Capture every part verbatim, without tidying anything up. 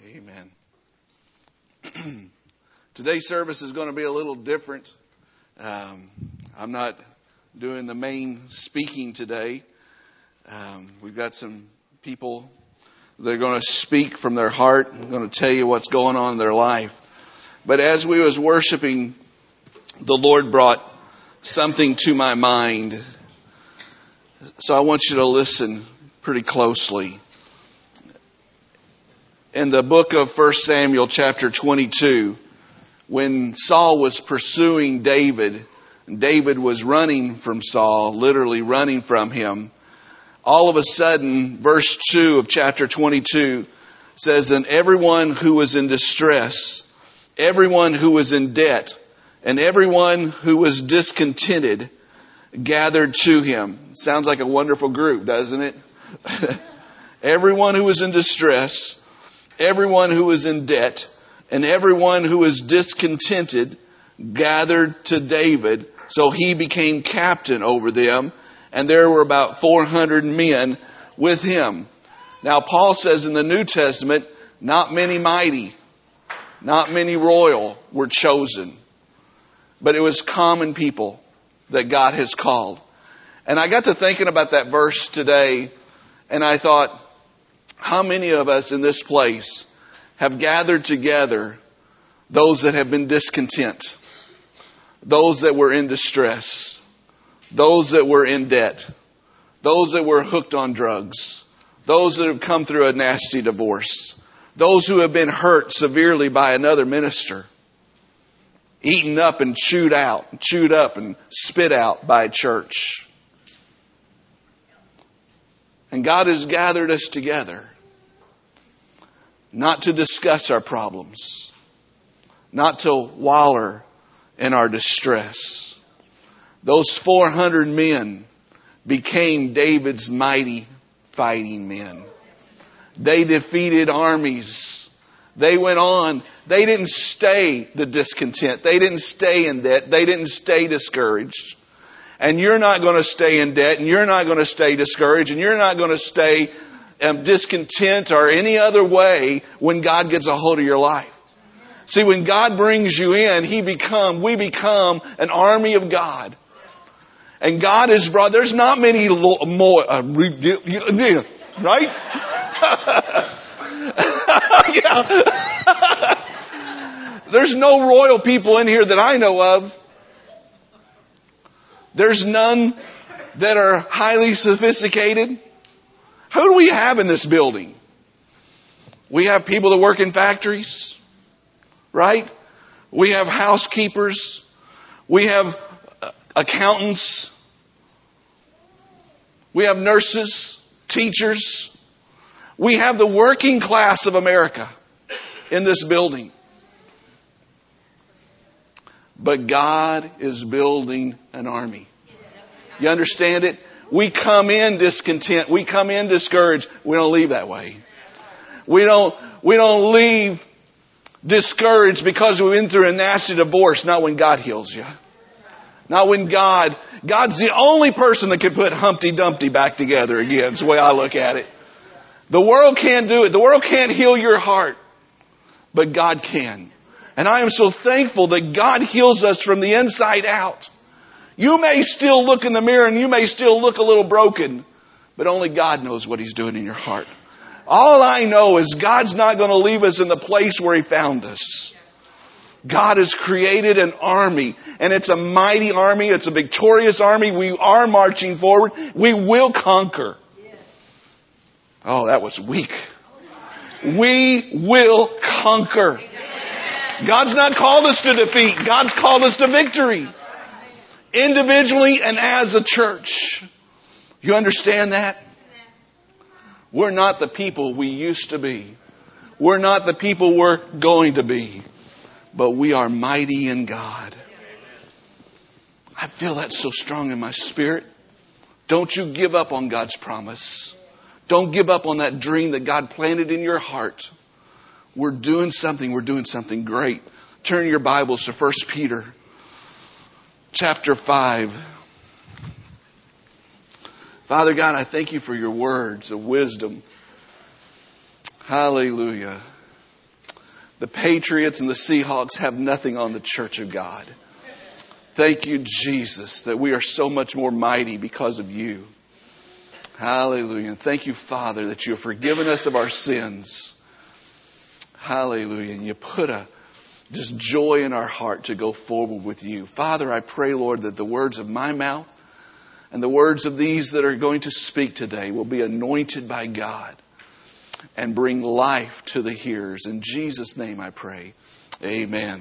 Amen. Today's service is going to be a little different. Um, I'm not doing the main speaking today. Um, we've got some people that are going to speak from their heart. I'm going to tell you what's going on in their life. But as we was worshiping, the Lord brought something to my mind. So I want you to listen pretty closely. In the book of First Samuel chapter twenty-two, when Saul was pursuing David, David was running from Saul, literally running from him. All of a sudden, verse two of chapter twenty-two says, "And everyone who was in distress, everyone who was in debt, and everyone who was discontented gathered to him." Sounds like a wonderful group, doesn't it? Everyone who was in distress, everyone who was in debt, and everyone who was discontented gathered to David. So he became captain over them. And there were about four hundred men with him. Now Paul says in the New Testament, not many mighty, not many royal were chosen. But it was common people that God has called. And I got to thinking about that verse today. And I thought, how many of us in this place have gathered together those that have been discontent, those that were in distress, those that were in debt, those that were hooked on drugs, those that have come through a nasty divorce, those who have been hurt severely by another minister, eaten up and chewed out, chewed up and spit out by a church. And God has gathered us together, not to discuss our problems, not to waller in our distress. Those four hundred men became David's mighty fighting men. They defeated armies. They went on. They didn't stay the discontent. They didn't stay in debt. They didn't stay discouraged. And you're not going to stay in debt, and you're not going to stay discouraged, and you're not going to stay um, discontent or any other way when God gets a hold of your life. See, when God brings you in, He become, we become an army of God. And God is brought, there's not many lo- more, uh, right? Yeah. There's no royal people in here that I know of. There's none that are highly sophisticated. Who do we have in this building? We have people that work in factories, right? We have housekeepers. We have accountants. We have nurses, teachers. We have the working class of America in this building. But God is building an army. You understand it? We come in discontent. We come in discouraged. We don't leave that way. We don't, we don't leave discouraged because we went through a nasty divorce. Not when God heals you. Not when God, God's the only person that can put Humpty Dumpty back together again. It's the way I look at it. The world can't do it. The world can't heal your heart. But God can. And I am so thankful that God heals us from the inside out. You may still look in the mirror and you may still look a little broken, but only God knows what He's doing in your heart. All I know is God's not going to leave us in the place where He found us. God has created an army, and it's a mighty army. It's a victorious army. We are marching forward. We will conquer. Oh, that was weak. We will conquer. God's not called us to defeat. God's called us to victory. Individually and as a church. You understand that? We're not the people we used to be. We're not the people we're going to be. But we are mighty in God. I feel that so strong in my spirit. Don't you give up on God's promise. Don't give up on that dream that God planted in your heart. We're doing something. We're doing something great. Turn your Bibles to First Peter chapter five. Father God, I thank You for Your words of wisdom. Hallelujah. The Patriots and the Seahawks have nothing on the church of God. Thank you, Jesus, that we are so much more mighty because of you. Hallelujah. And thank you, Father, that you have forgiven us of our sins. Hallelujah. And you put a just joy in our heart to go forward with you. Father, I pray, Lord, that the words of my mouth and the words of these that are going to speak today will be anointed by God and bring life to the hearers. In Jesus' name I pray. Amen.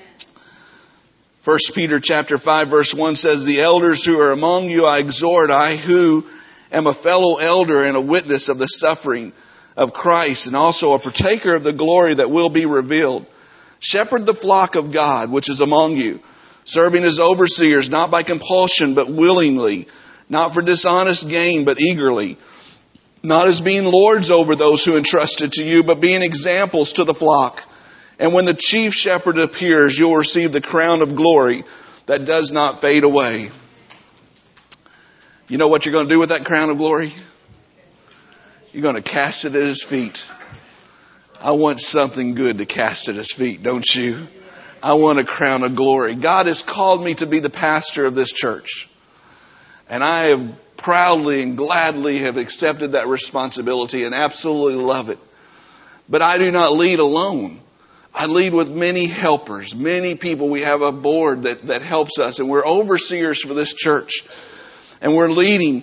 First Peter chapter five verse one says, the elders who are among you I exhort, I who am a fellow elder and a witness of the suffering of Christ and also a partaker of the glory that will be revealed. Shepherd the flock of God which is among you, serving as overseers, not by compulsion but willingly, not for dishonest gain but eagerly, not as being lords over those who entrusted to you, but being examples to the flock. And when the chief shepherd appears, you'll receive the crown of glory that does not fade away. You know what you're going to do with that crown of glory? You're going to cast it at His feet. I want something good to cast at His feet, don't you? I want a crown of glory. God has called me to be the pastor of this church. And I have proudly and gladly have accepted that responsibility and absolutely love it. But I do not lead alone. I lead with many helpers, many people. We have a board that, that helps us, and we're overseers for this church. And we're leading.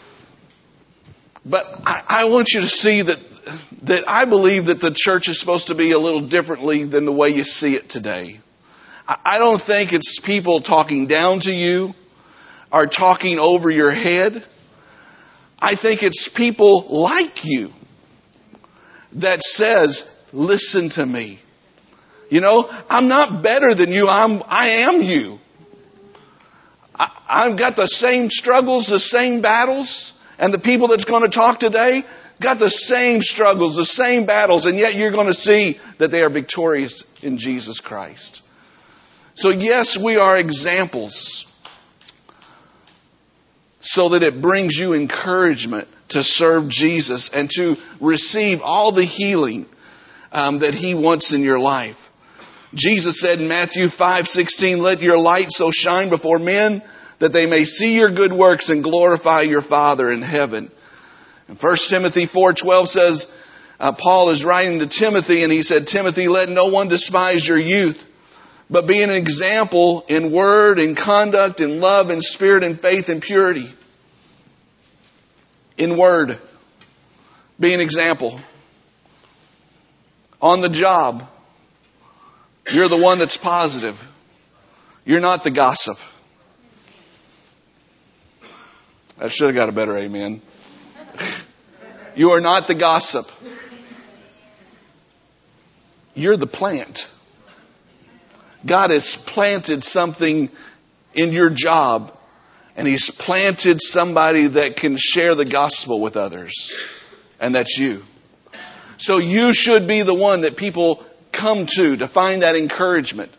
But I, I want you to see that, that I believe that the church is supposed to be a little differently than the way you see it today. I, I don't think it's people talking down to you or talking over your head. I think it's people like you that says, listen to me. You know, I'm not better than you. I'm, I am you. I, I've got the same struggles, the same battles. And the people that's going to talk today got the same struggles, the same battles. And yet you're going to see that they are victorious in Jesus Christ. So yes, we are examples. So that it brings you encouragement to serve Jesus and to receive all the healing um, that He wants in your life. Jesus said in Matthew five sixteen, let your light so shine before men that they may see your good works and glorify your Father in heaven. And First Timothy four twelve says, uh, Paul is writing to Timothy and he said, Timothy, let no one despise your youth, but be an example in word, in conduct, in love, in spirit, in faith, and purity. In word, be an example. On the job, you're the one that's positive. You're not the gossip. I should have got a better amen. You are not the gossip. You're the plant. God has planted something in your job, and He's planted somebody that can share the gospel with others, and that's you. So you should be the one that people come to to find that encouragement.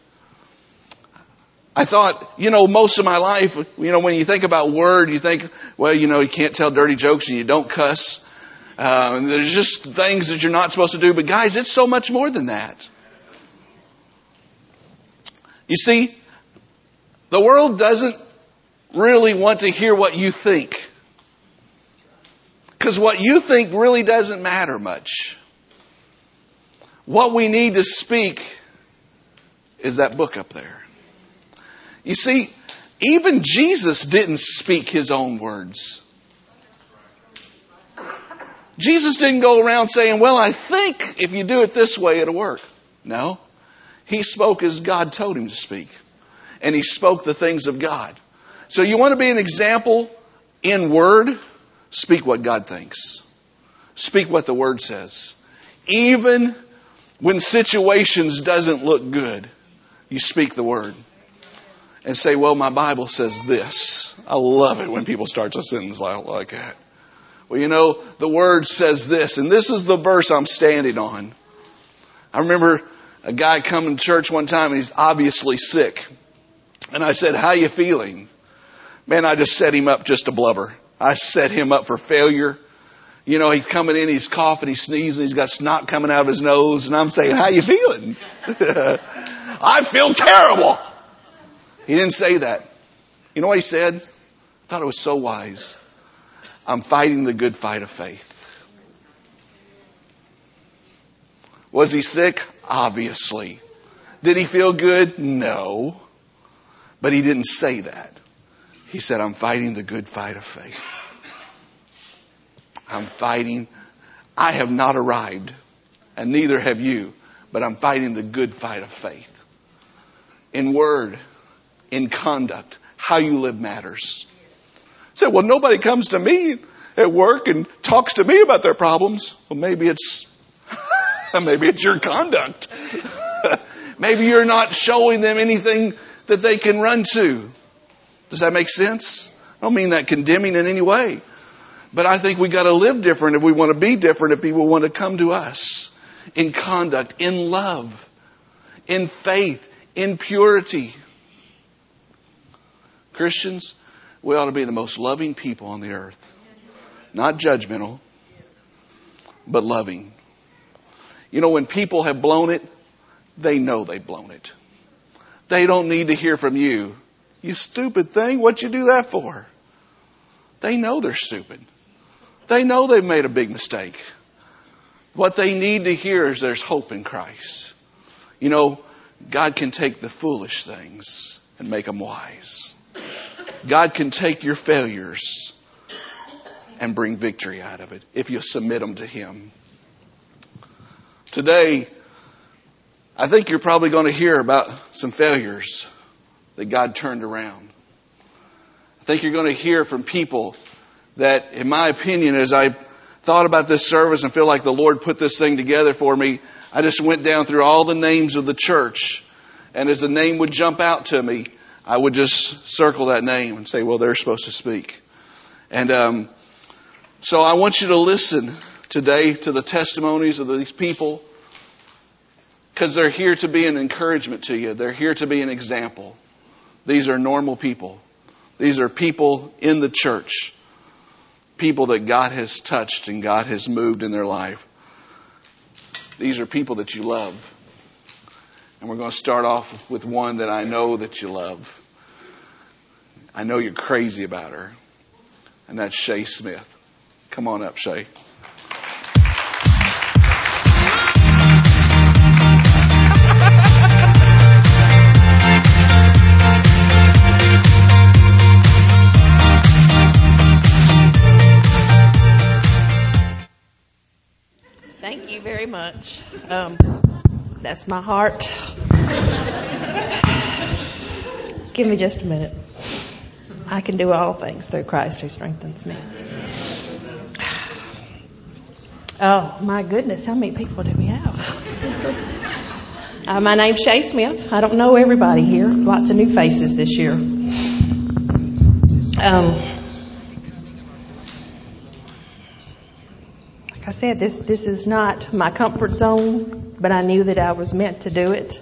I thought, you know, most of my life, you know, when you think about word, you think, well, you know, you can't tell dirty jokes and you don't cuss. Uh, and there's just things that you're not supposed to do. But guys, it's so much more than that. You see, the world doesn't really want to hear what you think. Because what you think really doesn't matter much. What we need to speak is that book up there. You see, even Jesus didn't speak His own words. Jesus didn't go around saying, well, I think if you do it this way, it'll work. No. He spoke as God told Him to speak. And He spoke the things of God. So you want to be an example in word? Speak what God thinks. Speak what the Word says. Even when situations doesn't look good, you speak the Word. And say, well, my Bible says this. I love it when people start a sentence like that. Well, you know, the Word says this. And this is the verse I'm standing on. I remember a guy coming to church one time and he's obviously sick. And I said, how you feeling? Man, I just set him up just to blubber. I set him up for failure. You know, he's coming in, he's coughing, he's sneezing, he's got snot coming out of his nose, and I'm saying, how you feeling? I feel terrible. He didn't say that. You know what he said? I thought it was so wise. I'm fighting the good fight of faith. Was he sick? Obviously. Did he feel good? No. But he didn't say that. He said, I'm fighting the good fight of faith. I'm fighting. I have not arrived, and neither have you, but I'm fighting the good fight of faith. In word, in conduct, how you live matters. Say, well, nobody comes to me at work and talks to me about their problems. Well, maybe it's maybe it's your conduct. Maybe you're not showing them anything that they can run to. Does that make sense? I don't mean that condemning in any way. But I think we got to live different if we want to be different, if people want to come to us in conduct, in love, in faith, in purity. Christians, we ought to be the most loving people on the earth. Not judgmental, but loving. You know, when people have blown it, they know they've blown it. They don't need to hear from you. You stupid thing, what'd you do that for? They know they're stupid. They know they've made a big mistake. What they need to hear is there's hope in Christ. You know, God can take the foolish things and make them wise. God can take your failures and bring victory out of it if you submit them to Him. Today, I think you're probably going to hear about some failures that God turned around. I think you're going to hear from people that, in my opinion, as I thought about this service and feel like the Lord put this thing together for me, I just went down through all the names of the church. And as a name would jump out to me, I would just circle that name and say, well, they're supposed to speak. And um, so I want you to listen today to the testimonies of these people, because they're here to be an encouragement to you. They're here to be an example. These are normal people. These are people in the church. People that God has touched and God has moved in their life. These are people that you love. And we're going to start off with one that I know that you love. I know you're crazy about her. And that's Shay Smith. Come on up, Shay. Thank you very much. Um, that's my heart. Give me just a minute. I can do all things through Christ who strengthens me. Oh, my goodness. How many people do we have? uh, my name's Shay Smith. I don't know everybody here. Lots of new faces this year. Um, Like I said, this this is not my comfort zone, but I knew that I was meant to do it.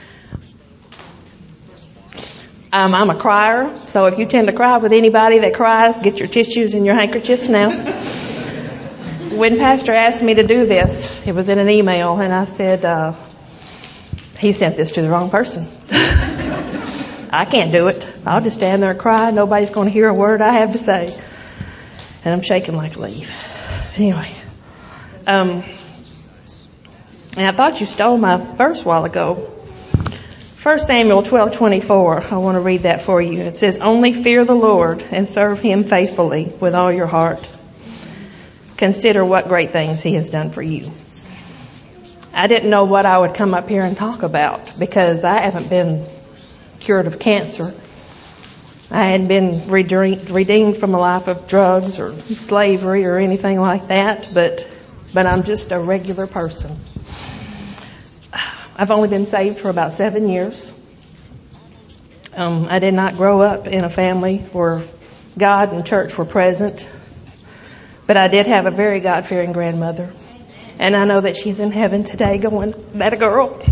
Um, I'm a crier, so if you tend to cry with anybody that cries, get your tissues and your handkerchiefs now. When Pastor asked me to do this, it was in an email, and I said, uh, he sent this to the wrong person. I can't do it. I'll just stand there and cry. Nobody's going to hear a word I have to say. And I'm shaking like a leaf. Anyway. Um, and I thought you stole my verse a while ago. First Samuel twelve twenty-four. I want to read that for you. It says, "Only fear the Lord and serve Him faithfully with all your heart. Consider what great things He has done for you." I didn't know what I would come up here and talk about because I haven't been cured of cancer. I hadn't been redeemed from a life of drugs or slavery or anything like that, but but I'm just a regular person. I've only been saved for about seven years. Um, I did not grow up in a family where God and church were present, but I did have a very God-fearing grandmother, and I know that she's in heaven today going, "That a girl."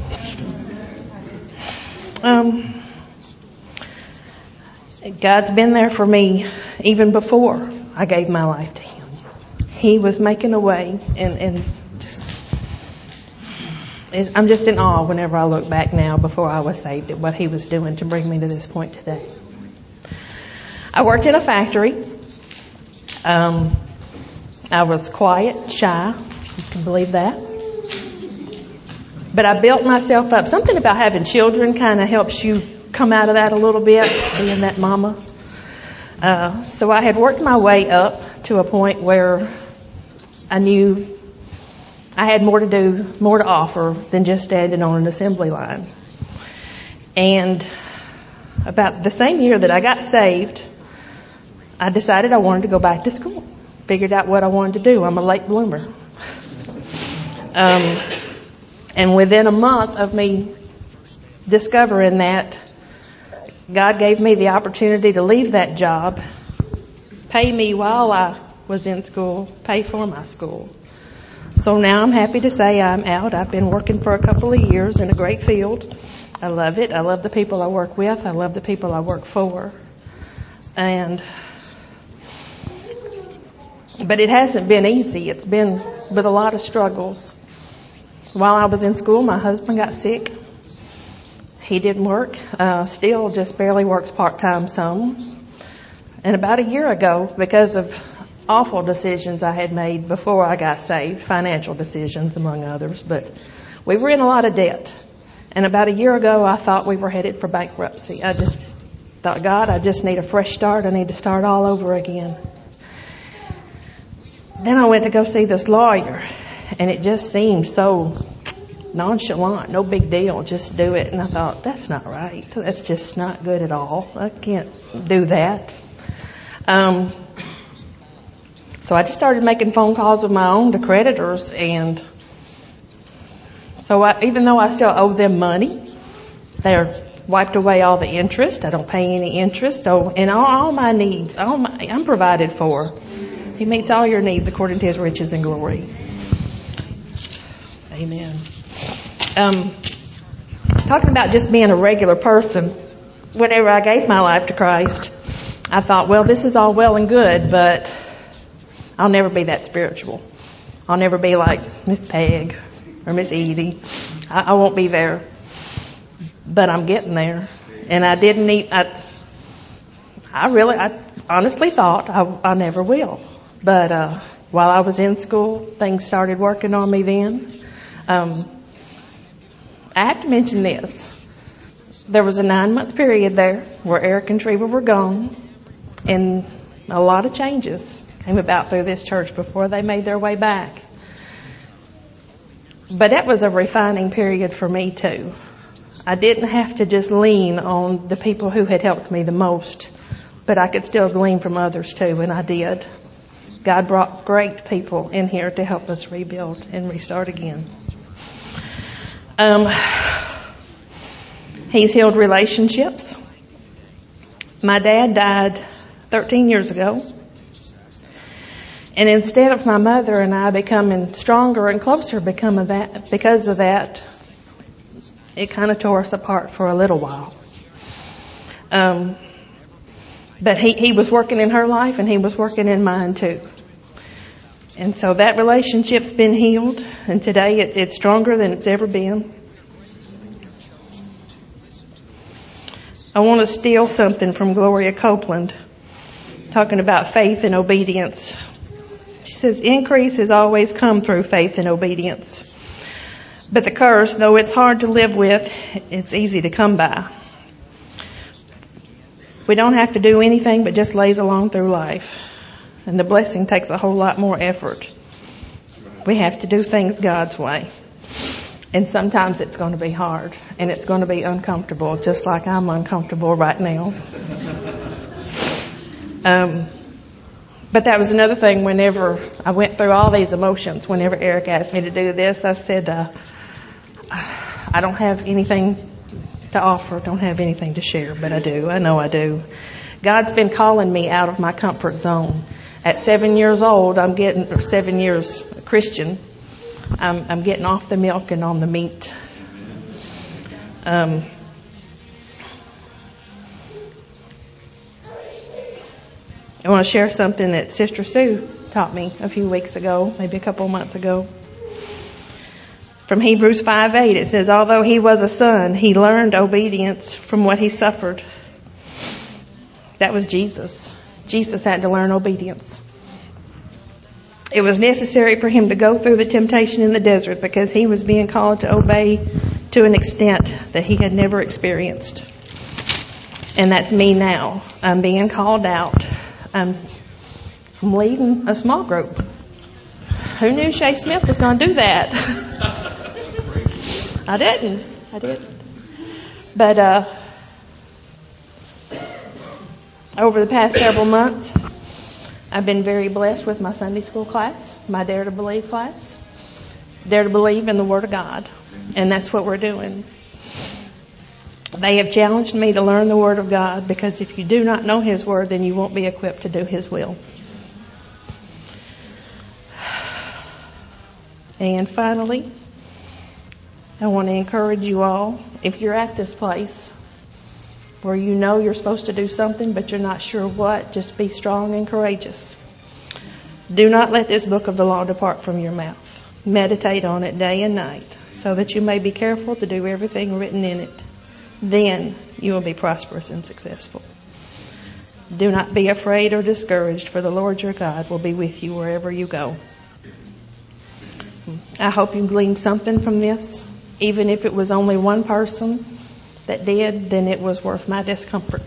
Um, God's been there for me even before I gave my life to Him. He was making a way, and, and just, I'm just in awe whenever I look back now, before I was saved, at what He was doing to bring me to this point today. I worked in a factory. Um, I was quiet, shy, you can believe that. But I built myself up. Something about having children kind of helps you come out of that a little bit, being that mama. Uh, so I had worked my way up to a point where I knew I had more to do, more to offer than just standing on an assembly line. And about the same year that I got saved, I decided I wanted to go back to school. Figured out what I wanted to do. I'm a late bloomer. Um, and within a month of me discovering that, God gave me the opportunity to leave that job, pay me while I was in school, pay for my school. So now I'm happy to say I'm out. I've been working for a couple of years in a great field. I love it. I love the people I work with. I love the people I work for. And But it hasn't been easy. It's been with a lot of struggles. While I was in school, my husband got sick. He didn't work. Uh, still just barely works part-time some. And about a year ago, because of awful decisions I had made before I got saved, financial decisions among others, but we were in a lot of debt. And about a year ago, I thought we were headed for bankruptcy. I just thought, God, I just need a fresh start. I need to start all over again. Then I went to go see this lawyer, and it just seemed so nonchalant, no big deal, just do it. And I thought, that's not right. That's just not good at all. I can't do that. Um, so I just started making phone calls of my own to creditors, and so I, even though I still owe them money, they're wiped away all the interest. I don't pay any interest. So, and all, all my needs, all my, I'm provided for. He meets all your needs according to His riches and glory. Amen. Um, talking about just being a regular person, whenever I gave my life to Christ, I thought, well, this is all well and good, but I'll never be that spiritual. I'll never be like Miss Peg or Miss Edie. I, I won't be there. But I'm getting there. And I didn't need, I, I really, I honestly thought I, I never will. But uh, while I was in school, things started working on me then. Um, I have to mention this. There was a nine-month period there where Eric and Treva were gone, and a lot of changes came about through this church before they made their way back. But that was a refining period for me too. I didn't have to just lean on the people who had helped me the most, but I could still glean from others too, and I did. God brought great people in here to help us rebuild and restart again. Um, he's healed relationships. My dad died thirteen years ago. And instead of my mother and I becoming stronger and closer because of that, because of that, it kind of tore us apart for a little while. Um, but he, he was working in her life, and he was working in mine too. And so that relationship's been healed, and today it's, it's stronger than it's ever been. I want to steal something from Gloria Copeland, talking about faith and obedience. She says, increase has always come through faith and obedience. But the curse, though it's hard to live with, it's easy to come by. We don't have to do anything but just laze along through life. And the blessing takes a whole lot more effort. We have to do things God's way. And sometimes it's going to be hard. And it's going to be uncomfortable, just like I'm uncomfortable right now. Um, but that was another thing whenever I went through all these emotions. Whenever Eric asked me to do this, I said, uh, I don't have anything to offer, don't have anything to share, but I do. I know I do. God's been calling me out of my comfort zone. At seven years old, I'm getting, or seven years Christian, I'm, I'm getting off the milk and on the meat. Um, I want to share something that Sister Sue taught me a few weeks ago, maybe a couple of months ago. From Hebrews five eight, it says, although he was a son, he learned obedience from what he suffered. That was Jesus. Jesus had to learn obedience. It was necessary for him to go through the temptation in the desert because he was being called to obey to an extent that he had never experienced. And that's me now. I'm being called out. I'm, I'm leading a small group. Who knew Shay Smith was going to do that? I didn't. I didn't. But uh, over the past several months, I've been very blessed with my Sunday school class, my Dare to Believe class. Dare to Believe in the Word of God. And that's what we're doing. They have challenged me to learn the Word of God because if you do not know His Word, then you won't be equipped to do His will. And finally, I want to encourage you all, if you're at this place where you know you're supposed to do something but you're not sure what, just be strong and courageous. Do not let this book of the law depart from your mouth. Meditate on it day and night so that you may be careful to do everything written in it. Then you will be prosperous and successful. Do not be afraid or discouraged, for the Lord your God will be with you wherever you go. I hope you gleaned something from this. Even if it was only one person that did, then it was worth my discomfort.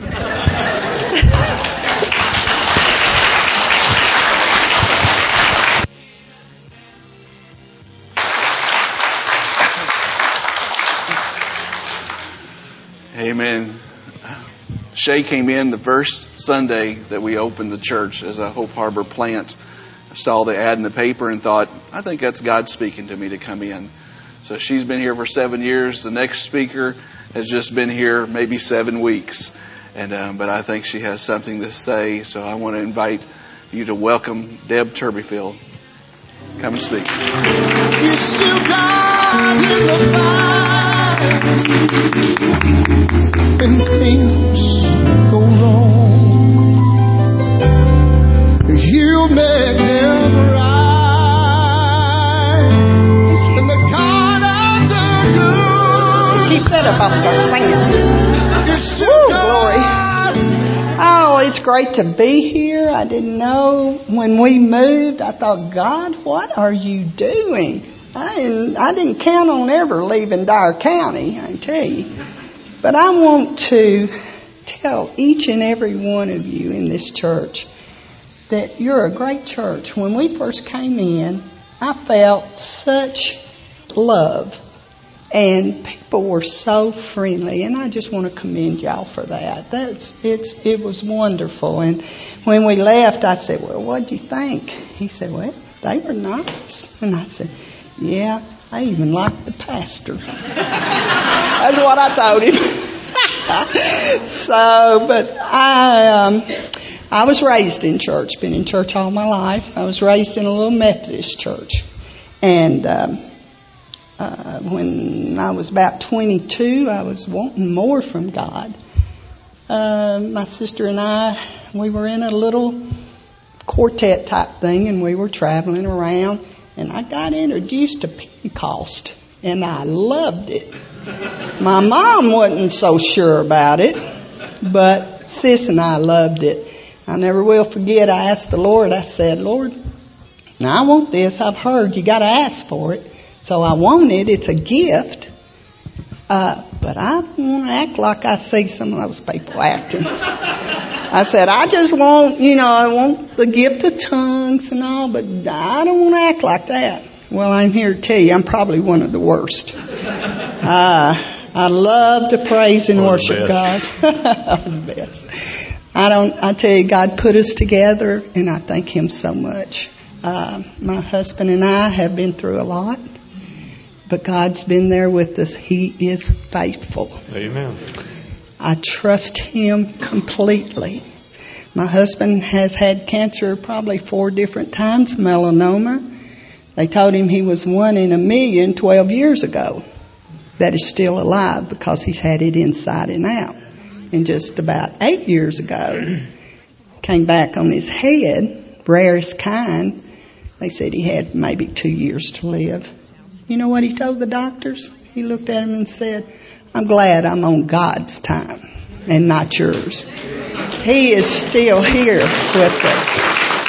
Amen. Shay came in the first Sunday that we opened the church as a Hope Harbor plant. I saw the ad in the paper and thought, I think that's God speaking to me to come in. So she's been here for seven years. The next speaker has just been here maybe seven weeks. And um, but I think she has something to say. So I want to invite you to welcome Deb Turbyfield. Come and speak. It's still God in the fire when things go wrong. He'll make them right. And the God of the good. He said if I'll start singing. It's still Woo, God. Oh, it's great to be here. I didn't know when we moved. I thought, God, what are you doing? I didn't, I didn't count on ever leaving Dyer County, I can tell you. But I want to tell each and every one of you in this church that you're a great church. When we first came in, I felt such love. And people were so friendly, and I just want to commend y'all for that. That's it's it was wonderful. And when we left, I said, "Well, what'd you think?" He said, "Well, they were nice." And I said, "Yeah, I even liked the pastor." That's what I told him. So, but I um, I was raised in church. Been in church all my life. I was raised in a little Methodist church, and. Um, Uh, when I was about twenty-two, I was wanting more from God. Uh, my sister and I, we were in a little quartet type thing, and we were traveling around, and I got introduced to Pentecost, and I loved it. My mom wasn't so sure about it, but Sis and I loved it. I never will forget, I asked the Lord, I said, Lord, now I want this. I've heard you got to ask for it. So I want it. It's a gift. Uh, but I don't want to act like I see some of those people acting. I said, I just want, you know, I want the gift of tongues and all, but I don't want to act like that. Well, I'm here to tell you, I'm probably one of the worst. Uh, I love to praise and worship God. The best. I don't, I tell you, God put us together, and I thank Him so much. Uh, my husband and I have been through a lot. But God's been there with us. He is faithful. Amen. I trust Him completely. My husband has had cancer probably four different times, melanoma. They told him he was one in a million twelve years ago. That is still alive because he's had it inside and out. And just about eight years ago, came back on his head, rarest kind. They said he had maybe two years to live. You know what he told the doctors? He looked at them and said, I'm glad I'm on God's time and not yours. He is still here with us.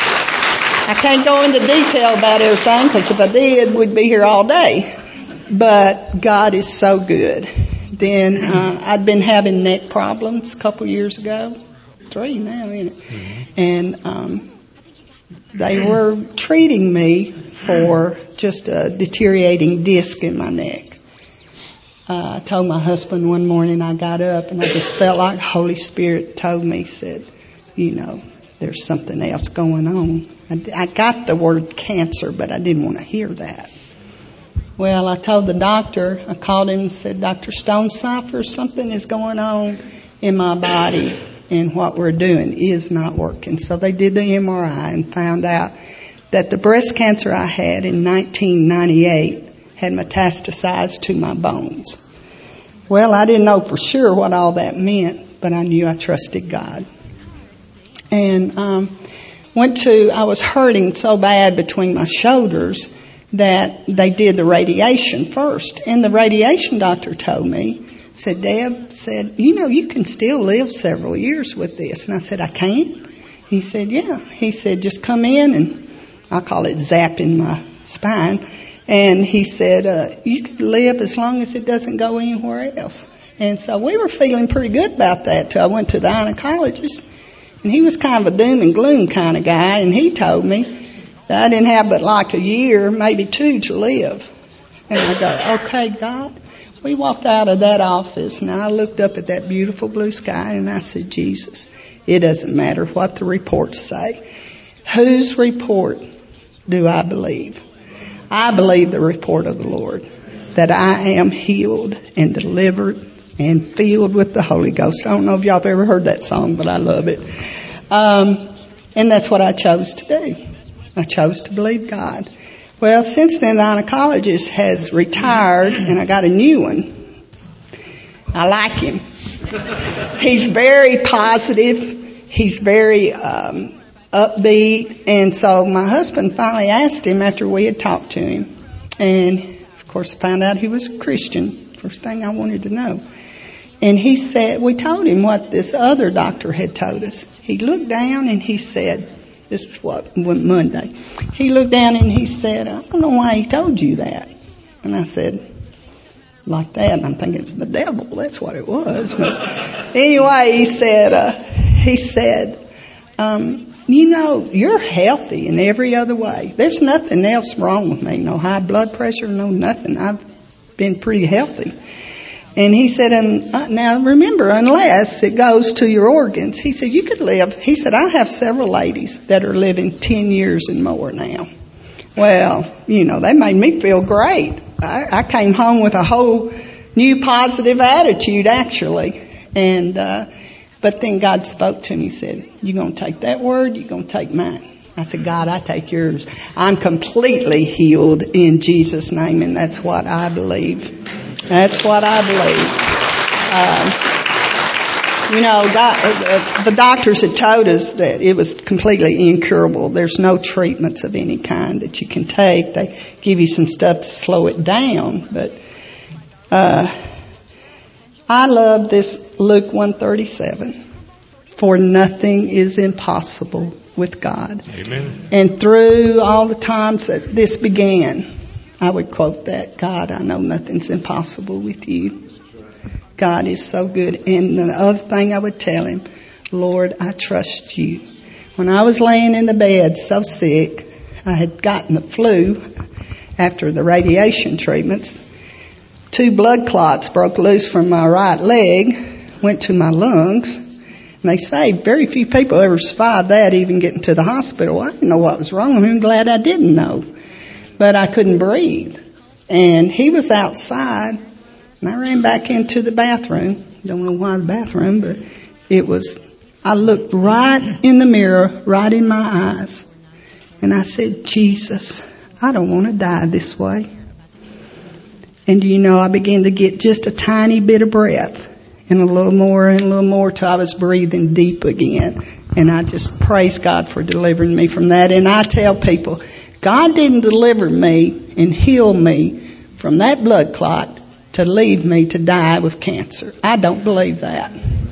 I can't go into detail about everything because if I did, we'd be here all day. But God is so good. Then uh, I'd been having neck problems a couple years ago. Three now, isn't it? And um, they were treating me for just a deteriorating disc in my neck. Uh, I told my husband one morning I got up and I just felt like the Holy Spirit told me, said, you know, there's something else going on. I, I got the word cancer, but I didn't want to hear that. Well, I told the doctor, I called him and said, Doctor Stonecipher, something is going on in my body and what we're doing is not working. So they did the M R I and found out that the breast cancer I had in nineteen ninety-eight had metastasized to my bones. Well, I didn't know for sure what all that meant, but I knew I trusted God. And um, went to, I was hurting so bad between my shoulders that they did the radiation first. And the radiation doctor told me, said, Deb, said, you know, you can still live several years with this. And I said, I can? He said, yeah. He said, just come in and I call it zapping my spine. And he said, uh, you could live as long as it doesn't go anywhere else. And so we were feeling pretty good about that till I went to the gynecologist. And he was kind of a doom and gloom kind of guy. And he told me that I didn't have but like a year, maybe two, to live. And I go, okay, God. We walked out of that office and I looked up at that beautiful blue sky and I said, Jesus, it doesn't matter what the reports say. Whose report do I believe? I believe the report of the Lord, that I am healed and delivered and filled with the Holy Ghost. I don't know if y'all have ever heard that song, but I love it. Um, and that's what I chose to do. I chose to believe God. Well, since then, the gynecologist has retired, and I got a new one. I like him. He's very positive. He's very um, upbeat. And so my husband finally asked him after we had talked to him. And, of course, I found out he was a Christian. First thing I wanted to know. And he said, we told him what this other doctor had told us. He looked down and he said, this is what, Monday. He looked down and he said, I don't know why he told you that. And I said, like that. And I'm thinking it was the devil. That's what it was. But anyway, he said, uh, he said, um, you know, you're healthy in every other way. There's nothing else wrong with me. No high blood pressure, no nothing. I've been pretty healthy. And he said, and uh, now remember, unless it goes to your organs, he said, you could live. He said, I have several ladies that are living ten years and more now. Well, you know, they made me feel great. I, I came home with a whole new positive attitude, actually. And, uh, but then God spoke to me, he said, you're going to take that word, you're going to take mine. I said, God, I take yours. I'm completely healed in Jesus' name, and that's what I believe. That's what I believe. Um, you know, doc, the doctors had told us that it was completely incurable. There's no treatments of any kind that you can take. They give you some stuff to slow it down. But uh, I love this Luke one thirty-seven. For nothing is impossible with God. Amen. And through all the times that this began, I would quote that, God, I know nothing's impossible with you. God is so good. And the other thing I would tell him, Lord, I trust you. When I was laying in the bed so sick, I had gotten the flu after the radiation treatments. Two blood clots broke loose from my right leg, went to my lungs. And they say very few people ever survive that, even getting to the hospital. I didn't know what was wrong with me. I'm glad I didn't know. But I couldn't breathe. And he was outside, and I ran back into the bathroom. Don't know why the bathroom, but it was, I looked right in the mirror, right in my eyes. And I said, Jesus, I don't want to die this way. And you know, I began to get just a tiny bit of breath. And a little more and a little more till I was breathing deep again. And I just praise God for delivering me from that. And I tell people, God didn't deliver me and heal me from that blood clot to leave me to die with cancer. I don't believe that.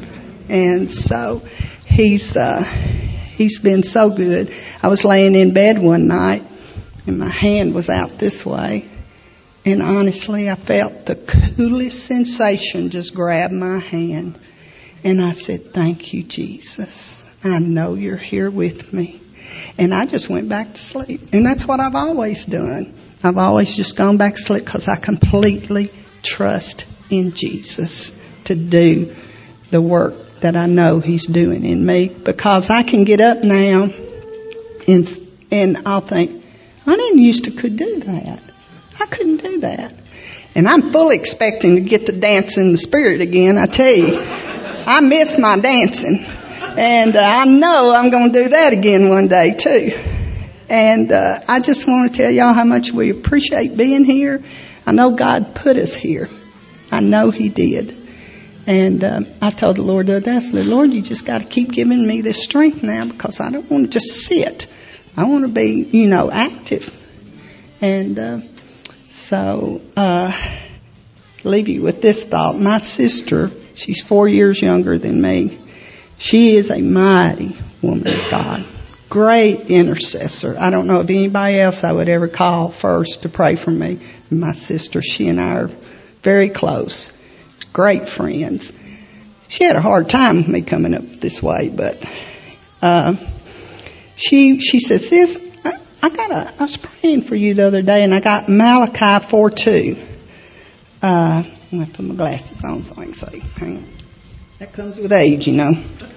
And so he's uh, he's been so good. I was laying in bed one night and my hand was out this way. And honestly, I felt the coolest sensation just grab my hand. And I said, thank you, Jesus. I know you're here with me. And I just went back to sleep. And that's what I've always done. I've always just gone back to sleep because I completely trust in Jesus to do the work that I know He's doing in me. Because I can get up now and, and I'll think, I didn't used to could do that. I couldn't do that. And I'm fully expecting to get to dance in the Spirit again. I tell you, I miss my dancing. And uh, I know I'm going to do that again one day too. And uh, I just want to tell y'all how much we appreciate being here. I know God put us here. I know He did. And um, I told the Lord the other day, I said, Lord, you just got to keep giving me this strength now because I don't want to just sit. I want to be, you know, active. And uh, so uh, leave you with this thought. My sister, she's four years younger than me. She is a mighty woman of God. Great intercessor. I don't know of anybody else I would ever call first to pray for me. My sister, she and I are very close. Great friends. She had a hard time with me coming up this way, but uh, she she said, sis, I, I got a, I was praying for you the other day and I got Malachi four two. Uh, I'm going to put my glasses on so I can see. Hang on. That comes with age, you know.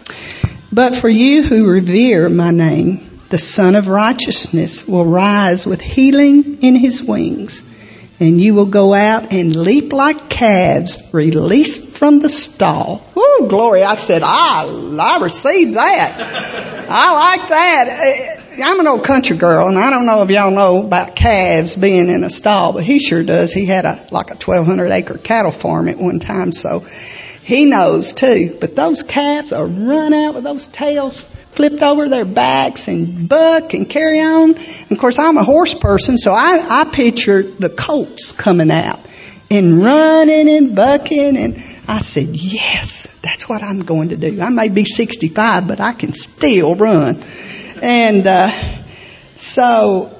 But for you who revere my name, the Son of Righteousness will rise with healing in His wings. And you will go out and leap like calves released from the stall. Woo, glory. I said, I, I received that. I like that. I'm an old country girl, and I don't know if y'all know about calves being in a stall, but he sure does. He had a like a twelve hundred acre cattle farm at one time, so he knows too. But those calves are run out with those tails flipped over their backs and buck and carry on. And of course, I'm a horse person, so I, I picture the colts coming out and running and bucking. And I said, yes, that's what I'm going to do. I may be sixty-five, but I can still run. And uh, so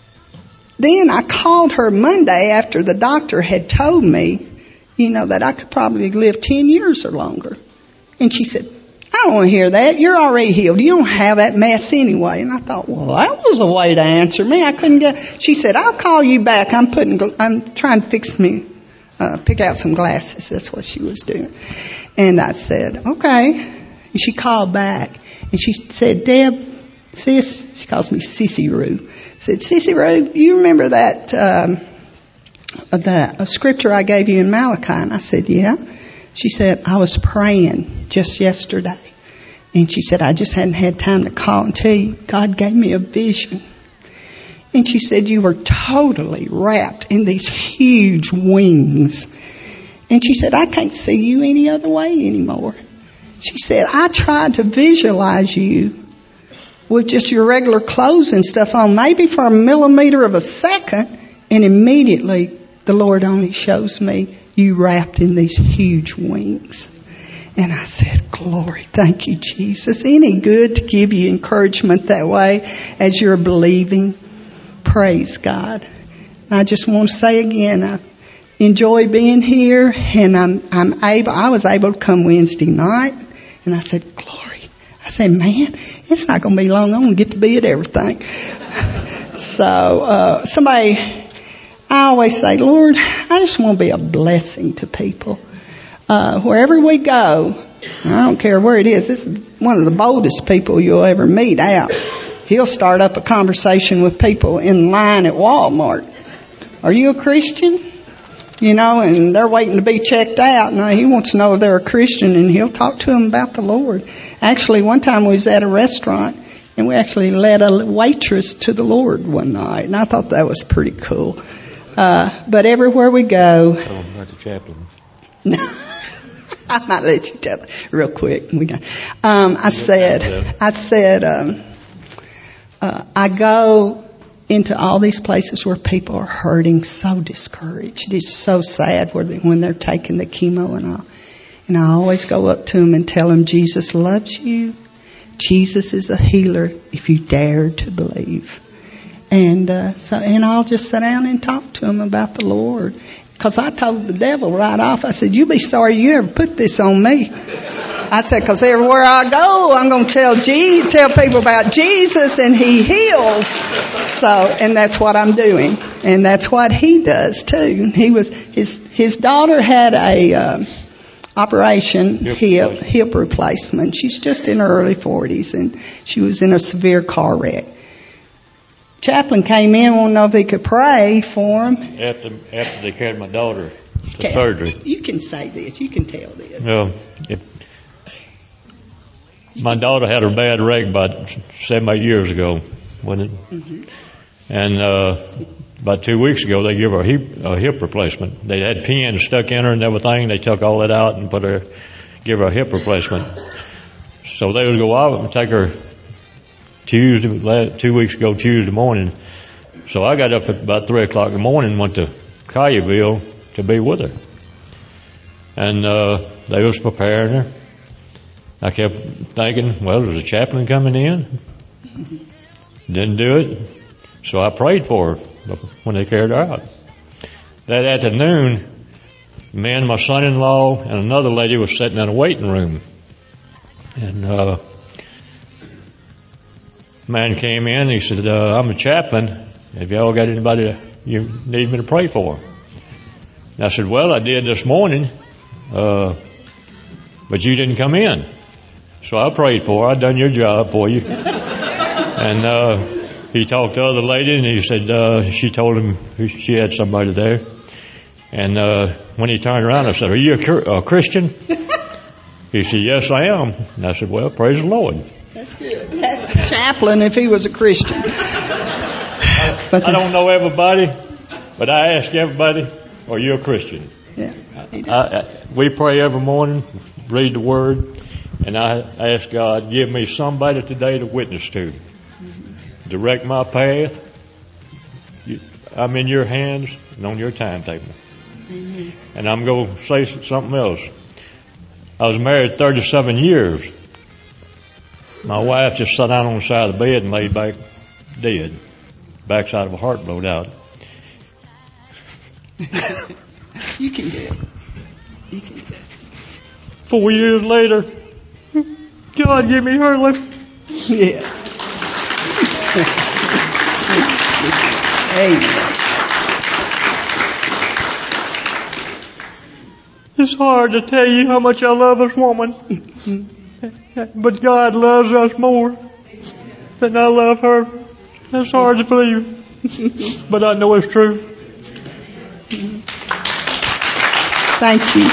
then I called her Monday after the doctor had told me, you know, that I could probably live ten years or longer. And she said, I don't want to hear that. You're already healed. You don't have that mess anyway. And I thought, well, that was a way to answer me. I couldn't get. She said, I'll call you back. I'm putting. I'm trying to fix me, uh, pick out some glasses. That's what she was doing. And I said, okay. And she called back and she said, Deb, sis, she calls me Sissy Roo. Said, Sissy Roo, you remember that um, that a scripture I gave you in Malachi? And I said, yeah. She said, I was praying just yesterday. And she said, I just hadn't had time to call and tell you. God gave me a vision. And she said, you were totally wrapped in these huge wings. And she said, I can't see you any other way anymore. She said, I tried to visualize you with just your regular clothes and stuff on, maybe for a millimeter of a second. And immediately the Lord only shows me you wrapped in these huge wings. And I said, glory, thank you, Jesus. Any good to give you encouragement that way as you're believing? Praise God. And I just want to say again, I enjoy being here, and I'm I'm able. I was able to come Wednesday night, and I said, glory. I said, man, it's not going to be long. I'm going to get to be at everything. So uh, somebody. I always say, Lord, I just want to be a blessing to people. Uh, wherever we go, I don't care where it is, this is one of the boldest people you'll ever meet out. He'll start up a conversation with people in line at Walmart. Are you a Christian? You know, and they're waiting to be checked out. Now, he wants to know if they're a Christian, and he'll talk to them about the Lord. Actually, one time we was at a restaurant, and we actually led a waitress to the Lord one night, and I thought that was pretty cool. Uh, but everywhere we go. Oh, not the chaplain. I might let you tell it real quick. We got, um, I said, I said, um, uh, I go into all these places where people are hurting, so discouraged. It's so sad where they, when they're taking the chemo and all. And I always go up to them and tell them, Jesus loves you. Jesus is a healer if you dare to believe. And uh, so, and I'll just sit down and talk to them about the Lord. Because I told the devil right off, I said, you be sorry you ever put this on me. I said, because everywhere I go, I'm going to tell Je- tell people about Jesus, and He heals. So, and that's what I'm doing, and that's what He does too. He was his his daughter had a uh, operation hip hip, hip replacement. She's just in her early forties, and she was in a severe car wreck. Chaplain came in, wanted to know if he could pray for him. After after they carried my daughter to Tell, surgery. You can say this. You can tell this. Well, if my daughter had a bad wreck about seven, eight years ago, wasn't it? Mm-hmm. And uh, about two weeks ago, they gave her a hip, a hip replacement. They had pins stuck in her and everything. They took all that out and put her, give her a hip replacement. So they would go out and take her Tuesday, two weeks ago, Tuesday morning. So I got up at about three o'clock in the morning and went to Collierville to be with her. And uh, they was preparing her. I kept thinking, well, there's a chaplain coming in. Didn't do it. So I prayed for her when they carried her out. That afternoon, me and my son-in-law and another lady was sitting in a waiting room. And uh man came in, he said, uh, I'm a chaplain. Have y'all got anybody that you need me to pray for? And I said, well, I did this morning, uh, but you didn't come in. So I prayed for her. I done your job for you. And uh, he talked to the other lady, and he said, uh, she told him she had somebody there. And uh, when he turned around, I said, are you a, a Christian? He said, yes, I am. And I said, well, praise the Lord. That's good. That's a chaplain if he was a Christian. But I don't know everybody, but I ask everybody, are you a Christian? Yeah. I, I, we pray every morning, read the Word, and I ask God, give me somebody today to witness to. Mm-hmm. Direct my path. You, I'm in your hands and on your timetable. Mm-hmm. And I'm going to say something else. I was married thirty-seven years. My wife just sat down on the side of the bed and laid back dead. Backside of a heart blowed out. You can do it. You can do it. Four years later, God gave me her life. Yes. Amen. It's hard to tell you how much I love this woman. But God loves us more than I love her. That's hard to believe. But I know it's true. Thank you.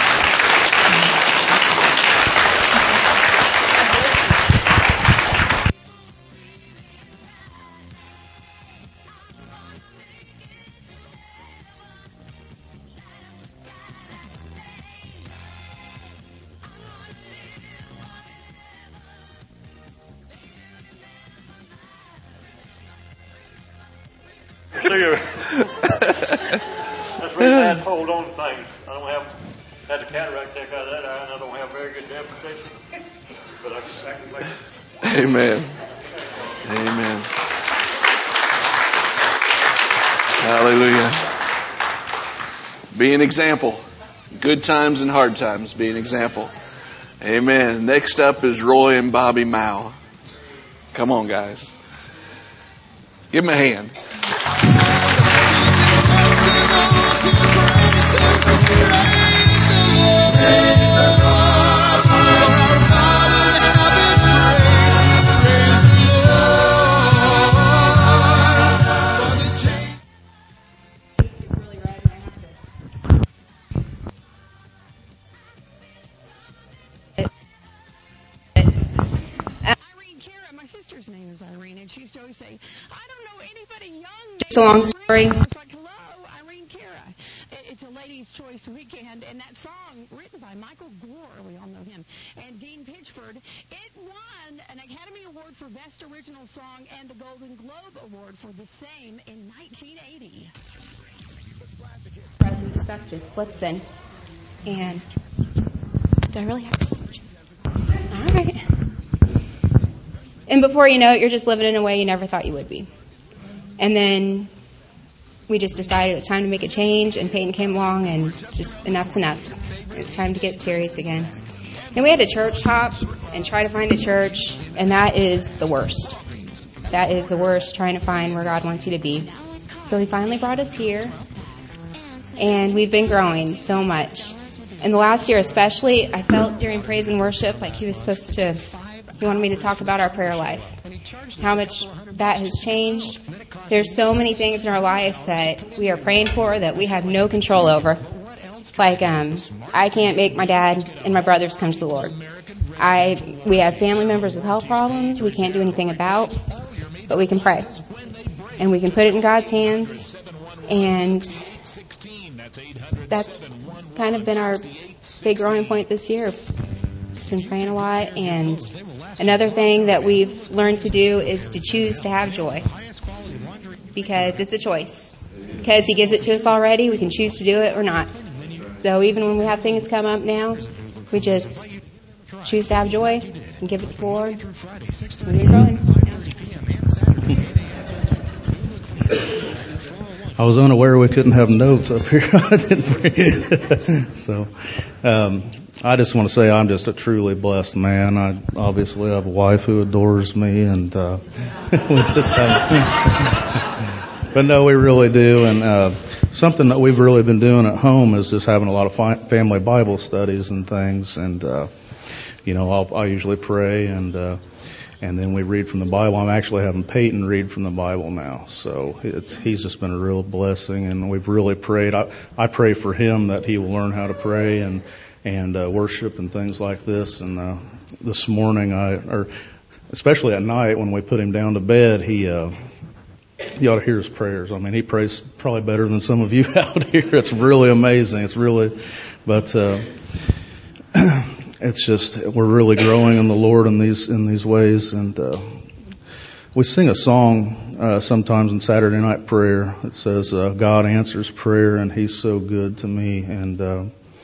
That's the reason I had to hold on to things. I don't have had the cataract take out of that eye, and I don't have very good depth perception. But I can, I can make it. Amen. Amen. Hallelujah. Be an example. Good times and hard times. Be an example. Amen. Next up is Roy and Bobby Mao. Come on, guys. Give them a hand. Name is Irene, and she used to always say, I don't know anybody young. It's a long story. I was like, hello, Irene Cara. It, It's a Ladies' Choice Weekend, and that song, written by Michael Gore, we all know him, and Dean Pitchford, it won an Academy Award for Best Original Song and the Golden Globe Award for the same in nineteen eighty. Present stuff just slips in. And do I really have to switch? All right. And before you know it, you're just living in a way you never thought you would be. And then we just decided it was time to make a change, and Peyton came along, and just enough's enough. It's time to get serious again. And we had to church hop and try to find a church, and that is the worst. That is the worst, trying to find where God wants you to be. So he finally brought us here, and we've been growing so much. And the last year especially, I felt during praise and worship like he was supposed to, he wanted me to talk about our prayer life, how much that has changed. There's so many things in our life that we are praying for that we have no control over. Like, um, I can't make my dad and my brothers come to the Lord. I, we have family members with health problems we can't do anything about, but we can pray. And we can put it in God's hands, and that's kind of been our big growing point this year. Just been praying a lot, and another thing that we've learned to do is to choose to have joy, because it's a choice. Because he gives it to us already, we can choose to do it or not. So even when we have things come up now, we just choose to have joy and give it to the Lord, and we're growing. I was unaware we couldn't have notes up here. I didn't so, um, I just want to say I'm just a truly blessed man. I obviously have a wife who adores me, and uh, we just have. But no, we really do. And uh, something that we've really been doing at home is just having a lot of fi- family Bible studies and things. And uh, you know, I'll, I usually pray, and uh, and then we read from the Bible. I'm actually having Peyton read from the Bible now, so it's, he's just been a real blessing, and we've really prayed. I, I pray for him that he will learn how to pray and and uh, worship and things like this. And uh, this morning, I or especially at night when we put him down to bed, he uh, you ought to hear his prayers. I mean, he prays probably better than some of you out here. It's really amazing. It's really, but. Uh, It's just we're really growing in the Lord in these in these ways, and uh, we sing a song uh, sometimes in Saturday night prayer. It says, uh, "God answers prayer, and He's so good to me." And uh,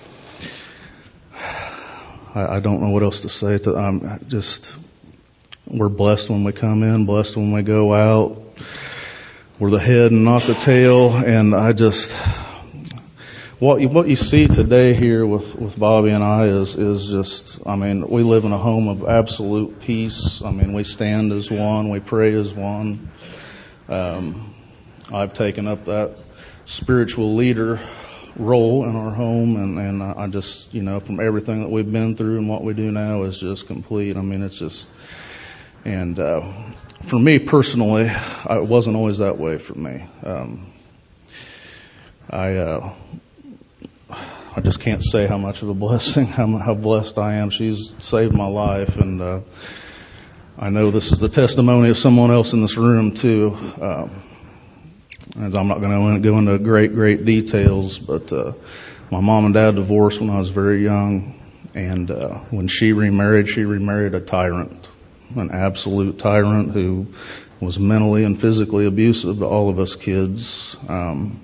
I, I don't know what else to say. To I'm just we're blessed when we come in, blessed when we go out. We're the head and not the tail, and I just. What you, what you see today here with, with Bobby and I is, is just, I mean, we live in a home of absolute peace. I mean, we stand as one, we pray as one. Um, I've taken up that spiritual leader role in our home, and, and I just, you know, from everything that we've been through and what we do now is just complete. I mean, it's just, and uh, for me personally, I, it wasn't always that way for me. Um, I, uh, I just can't say how much of a blessing, how, how blessed I am. She's saved my life, and uh, I know this is the testimony of someone else in this room too. Um, and I'm not going to go into great, great details, but uh, my mom and dad divorced when I was very young, and uh, when she remarried, she remarried a tyrant, an absolute tyrant who was mentally and physically abusive to all of us kids. Um,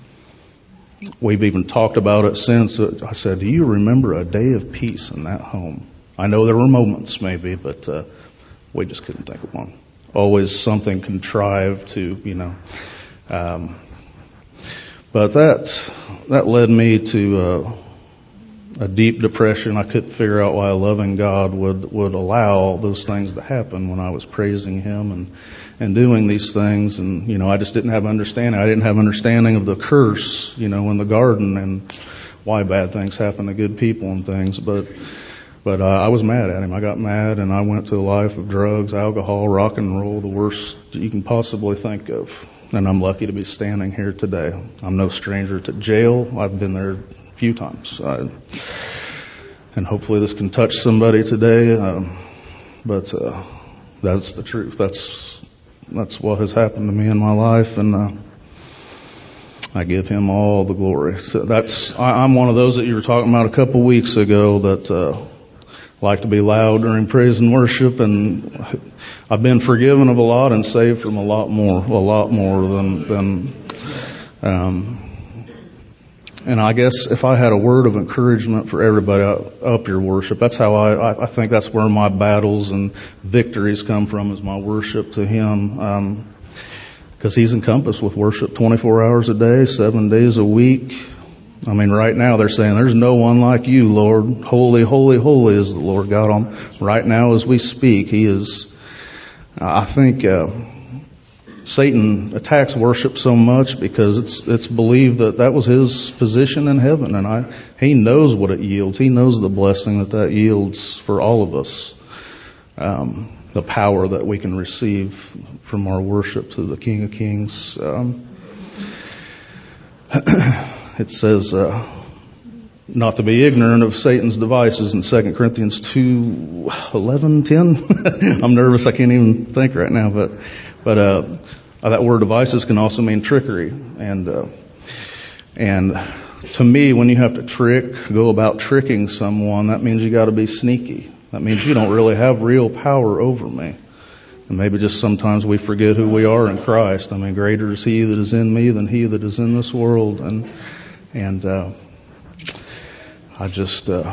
We've even talked about it since. I said, do you remember a day of peace in that home? I know there were moments maybe, but uh, we just couldn't think of one. Always something contrived to, you know. Um, but that that led me to uh, a deep depression. I couldn't figure out why a loving God would, would allow all those things to happen when I was praising Him and and doing these things. And, you know, I just didn't have understanding. I didn't have understanding of the curse, you know, in the garden and why bad things happen to good people and things. But, but, uh, I was mad at Him. I got mad, and I went to a life of drugs, alcohol, rock and roll, the worst you can possibly think of. And I'm lucky to be standing here today. I'm no stranger to jail. I've been there a few times. I, and hopefully this can touch somebody today. Um, but, uh, that's the truth. That's, That's what has happened to me in my life, and uh, I give Him all the glory. So that's, I, I'm one of those that you were talking about a couple weeks ago that, uh, like to be loud during praise and worship, and I've been forgiven of a lot and saved from a lot more, a lot more than, than, um, and I guess if I had a word of encouragement for everybody, up your worship. That's how I, I think that's where my battles and victories come from, is my worship to Him. Um, Because He's encompassed with worship twenty-four hours a day, seven days a week. I mean, right now they're saying, there's no one like you, Lord. Holy, holy, holy is the Lord God. On right now as we speak, He is, I think, uh, Satan attacks worship so much because it's, it's believed that that was his position in heaven. And I, he knows what it yields. He knows the blessing that that yields for all of us. Um, the power that we can receive from our worship to the King of Kings. Um, it says, uh, not to be ignorant of Satan's devices in Second Corinthians two, eleven, ten. I'm nervous. I can't even think right now, but, but, uh, that word devices can also mean trickery. And, uh, and to me, when you have to trick, go about tricking someone, that means you got to be sneaky. That means you don't really have real power over me. And maybe just sometimes we forget who we are in Christ. I mean, greater is He that is in me than he that is in this world. And, and, uh, I just, uh,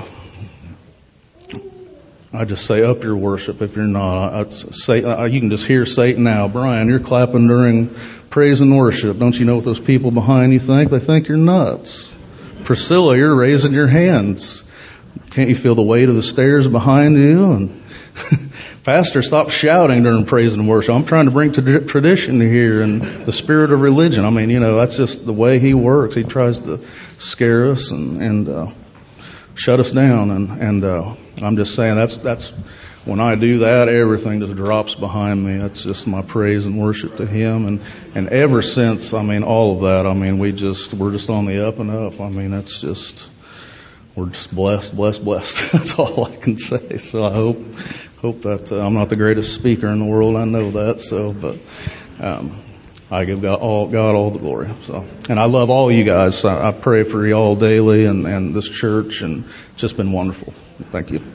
I just say up your worship if you're not. I'd say, you can just hear Satan now. Brian, you're clapping during praise and worship. Don't you know what those people behind you think? They think you're nuts. Priscilla, you're raising your hands. Can't you feel the weight of the stairs behind you? And Pastor, stop shouting during praise and worship. I'm trying to bring t- tradition here and the spirit of religion. I mean, you know, that's just the way he works. He tries to scare us and, and uh, shut us down. And, and uh, I'm just saying that's that's when I do that, everything just drops behind me. That's just my praise and worship to Him. And and ever since, I mean, all of that, I mean, we just we're just on the up and up. I mean, that's just. We're just blessed, blessed, blessed. That's all I can say. So I hope, hope that uh, I'm not the greatest speaker in the world. I know that. So, but um, I give God all, God all the glory. So, and I love all you guys. I, I pray for you all daily, and, and this church, and it's just been wonderful. Thank you.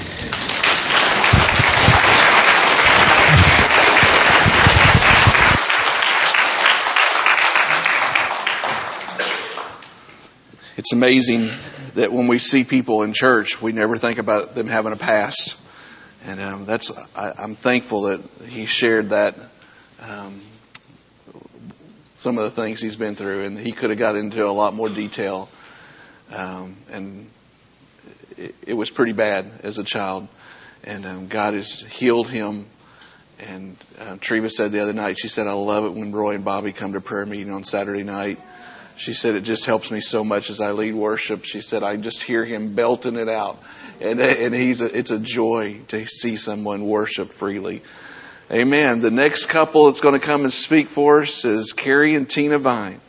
It's amazing that when we see people in church, we never think about them having a past. And um, that's I, I'm thankful that he shared that, um, some of the things he's been through. And he could have got into a lot more detail. Um, and it, it was pretty bad as a child. And um, God has healed him. And uh, Treva said the other night, she said, I love it when Roy and Bobby come to prayer meeting on Saturday night. She said, it just helps me so much as I lead worship. She said, I just hear him belting it out. And, and he's a, it's a joy to see someone worship freely. Amen. The next couple that's going to come and speak for us is Carrie and Tina Vine.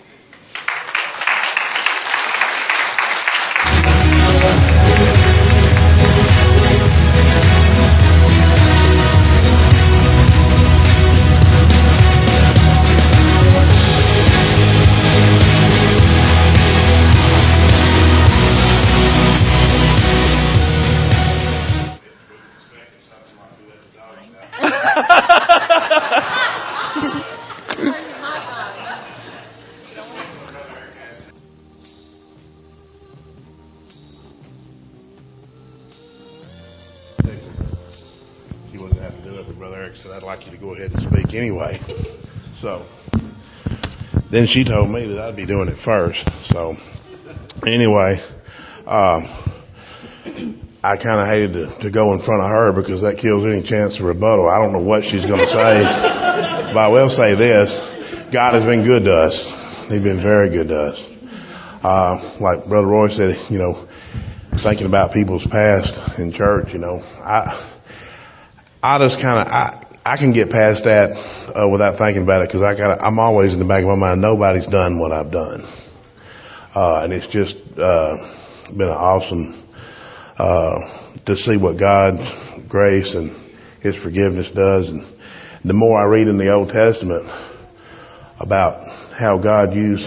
Anyway, so then she told me that I'd be doing it first. So anyway, um, I kind of hated to, to go in front of her because that kills any chance of rebuttal. I don't know what she's going to say, but I will say this: God has been good to us. He's been very good to us. Uh, like Brother Roy said, you know, thinking about people's past in church, you know, I, I just kind of, I. I can get past that uh, without thinking about it because I got I'm always in the back of my mind. Nobody's done what I've done, uh, and it's just uh, been awesome uh, to see what God's grace and His forgiveness does. And the more I read in the Old Testament about how God used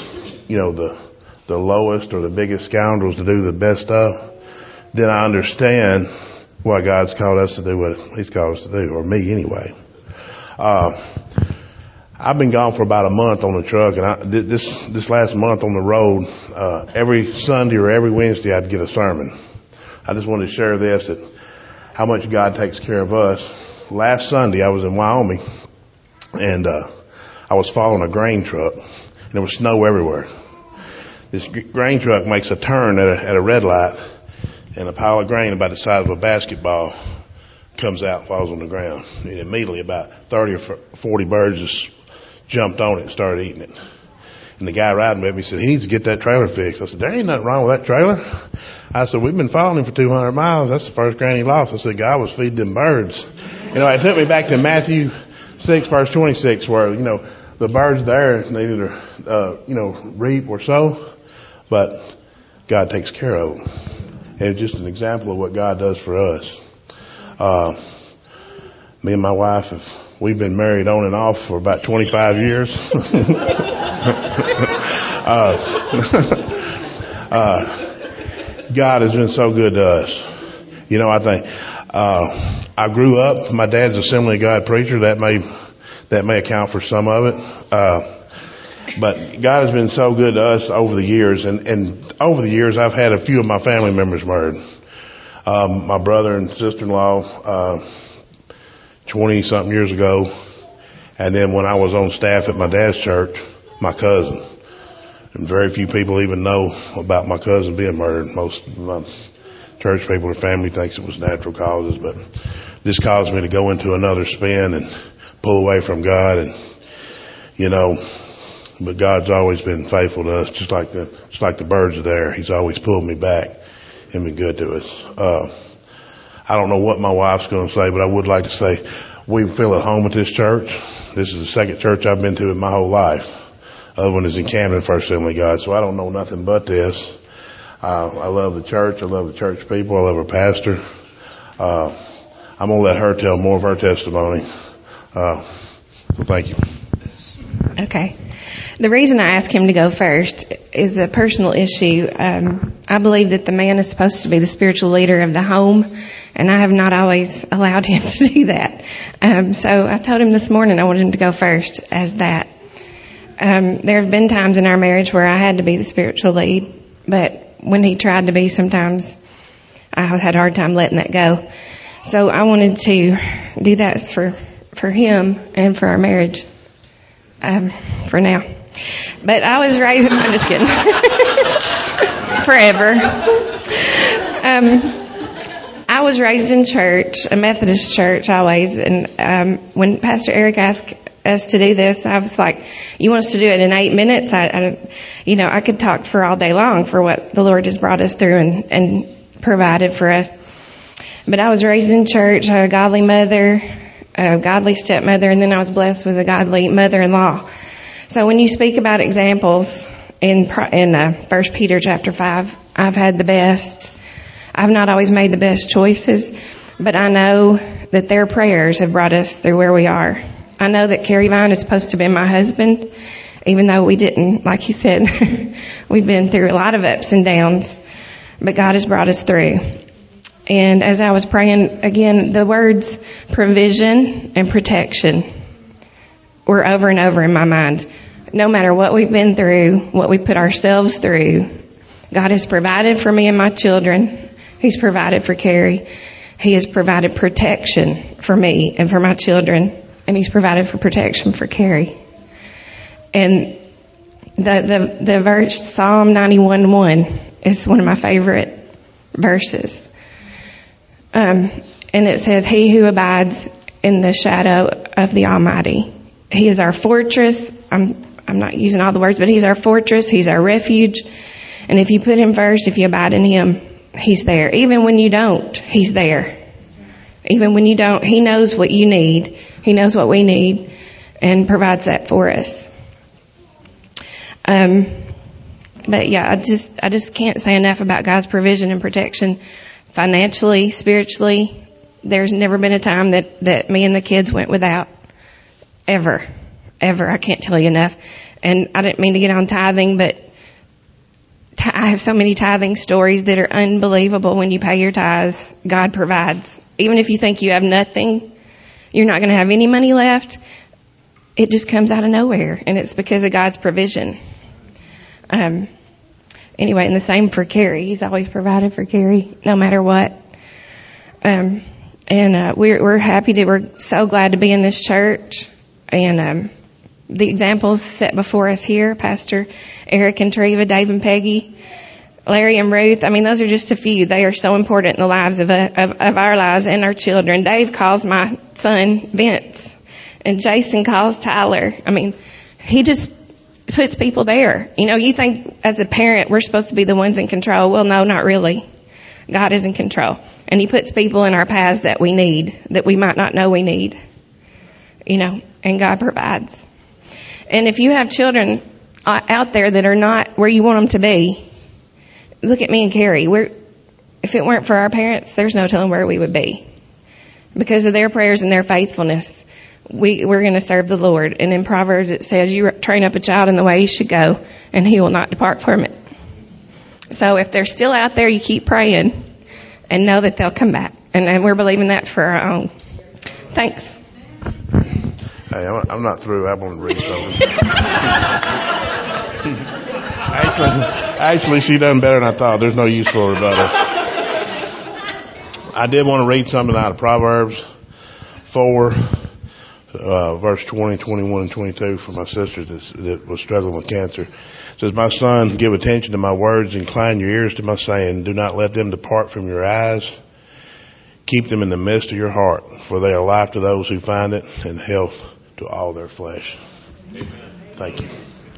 you know, the, the lowest or the biggest scoundrels to do the best stuff, then I understand why God's called us to do what He's called us to do, or me anyway. Uh, I've been gone for about a month on the truck, and I, this, this last month on the road, uh, every Sunday or every Wednesday I'd get a sermon. I just wanted to share this, that how much God takes care of us. Last Sunday I was in Wyoming, and, uh, I was following a grain truck, and there was snow everywhere. This grain truck makes a turn at a, at a red light, and a pile of grain about the size of a basketball comes out and falls on the ground. And immediately about thirty or forty birds just jumped on it and started eating it. And the guy riding with me said, he needs to get that trailer fixed. I said, there ain't nothing wrong with that trailer. I said, we've been following him for two hundred miles. That's the first grain he lost. I said, God was feeding them birds. You know, it took me back to Matthew six, verse twenty-six, where, you know, the birds there, they either, uh, you know, reap or sow, but God takes care of them. And it's just an example of what God does for us. Uh, me and my wife have, we've been married on and off for about twenty-five years. uh, uh, God has been so good to us. You know, I think, uh, I grew up, my dad's Assembly of God preacher. That may, that may account for some of it. Uh, but God has been so good to us over the years, and, and over the years I've had a few of my family members married. Um, my brother and sister-in-law, uh, twenty something years ago. And then when I was on staff at my dad's church, my cousin. And very few people even know about my cousin being murdered. Most of my church people or family thinks it was natural causes, but this caused me to go into another spin and pull away from God. And, you know, but God's always been faithful to us, just like the, just like the birds are there. He's always pulled me back and been good to us. Uh, I don't know what my wife's going to say, but I would like to say we feel at home at this church. This is the second church I've been to in my whole life. The other one is in Camden, First Assembly of God. So I don't know nothing but this. Uh, I love the church. I love the church people. I love our pastor. Uh, I'm going to let her tell more of her testimony. Uh, so thank you. Okay. The reason I asked him to go first is a personal issue. Um, I believe that the man is supposed to be the spiritual leader of the home, and I have not always allowed him to do that. Um, so I told him this morning I wanted him to go first as that. Um, there have been times in our marriage where I had to be the spiritual lead, but when he tried to be, sometimes I had a hard time letting that go. So I wanted to do that for for him and for our marriage um, for now. But I was raised, I'm just kidding. Forever. Um, I was raised in church, a Methodist church always, and um, when Pastor Eric asked us to do this, I was like, you want us to do it in eight minutes? I, I you know, I could talk for all day long for what the Lord has brought us through and, and provided for us. But I was raised in church, a godly mother, a godly stepmother, and then I was blessed with a godly mother-in-law. So when you speak about examples in in uh, First Peter chapter five, I've had the best. I've not always made the best choices, but I know that their prayers have brought us through where we are. I know that Kerry Vine is supposed to be my husband, even though we didn't, like he said, we've been through a lot of ups and downs, but God has brought us through. And as I was praying, again, the words provision and protection were over and over in my mind. No matter what we've been through, what we put ourselves through, God has provided for me and my children. He's provided for Kerry. He has provided protection for me and for my children. And He's provided for protection for Kerry. And the, the, the verse, Psalm ninety-one one, is one of my favorite verses. Um, and it says, He who abides in the shadow of the Almighty. He is our fortress. I'm, I'm not using all the words, but He's our fortress. He's our refuge. And if you put Him first, if you abide in Him, He's there. Even when you don't, He's there. Even when you don't, He knows what you need. He knows what we need and provides that for us. Um, but yeah, I just, I just can't say enough about God's provision and protection financially, spiritually. There's never been a time that, that me and the kids went without. Ever. Ever. I can't tell you enough. And I didn't mean to get on tithing, but I have so many tithing stories that are unbelievable. When you pay your tithes, God provides. Even if you think you have nothing, you're not going to have any money left, it just comes out of nowhere, and it's because of God's provision. Um, anyway, and the same for Carrie. He's always provided for Carrie, no matter what. Um, and uh, we're we're happy to, we're so glad to be in this church, and um, the examples set before us here, Pastor Eric and Treva, Dave and Peggy, Larry and Ruth. I mean, those are just a few. They are so important in the lives of, uh, of, of our lives and our children. Dave calls my son Vince, and Jason calls Tyler. I mean, he just puts people there. You know, you think as a parent we're supposed to be the ones in control. Well, no, not really. God is in control. And he puts people in our paths that we need, that we might not know we need. You know, and God provides. And if you have children out there that are not where you want them to be, look at me and Carrie. We're, if it weren't for our parents, there's no telling where we would be. Because of their prayers and their faithfulness, we, we're going to serve the Lord. And in Proverbs it says, you train up a child in the way he should go, and he will not depart from it. So if they're still out there, you keep praying and know that they'll come back. And, and we're believing that for our own. Thanks. Hey, I'm, I'm not through. I want to read something. actually, actually, she done better than I thought. There's no use for her about it. I did want to read something out of Proverbs four, uh, verse twenty, twenty-one, and twenty-two for my sister that, that was struggling with cancer. It says, my son, give attention to my words, incline your ears to my saying. Do not let them depart from your eyes. Keep them in the midst of your heart, for they are life to those who find it and health to all their flesh. Amen. Thank you.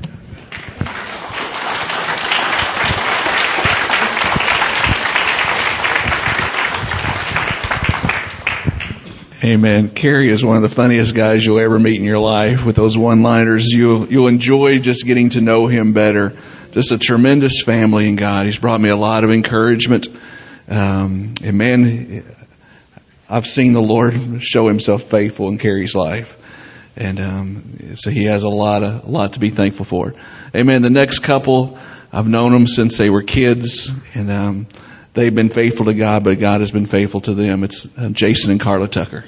Amen. Carrie is one of the funniest guys you'll ever meet in your life with those one-liners. You'll, you'll enjoy just getting to know him better. Just a tremendous family in God. He's brought me a lot of encouragement. Um, and man, I've seen the Lord show himself faithful in Carrie's life. And um, so he has a lot of, a lot to be thankful for. Amen. The next couple, I've known them since they were kids. And um, they've been faithful to God, but God has been faithful to them. It's uh, Jason and Carla Tucker.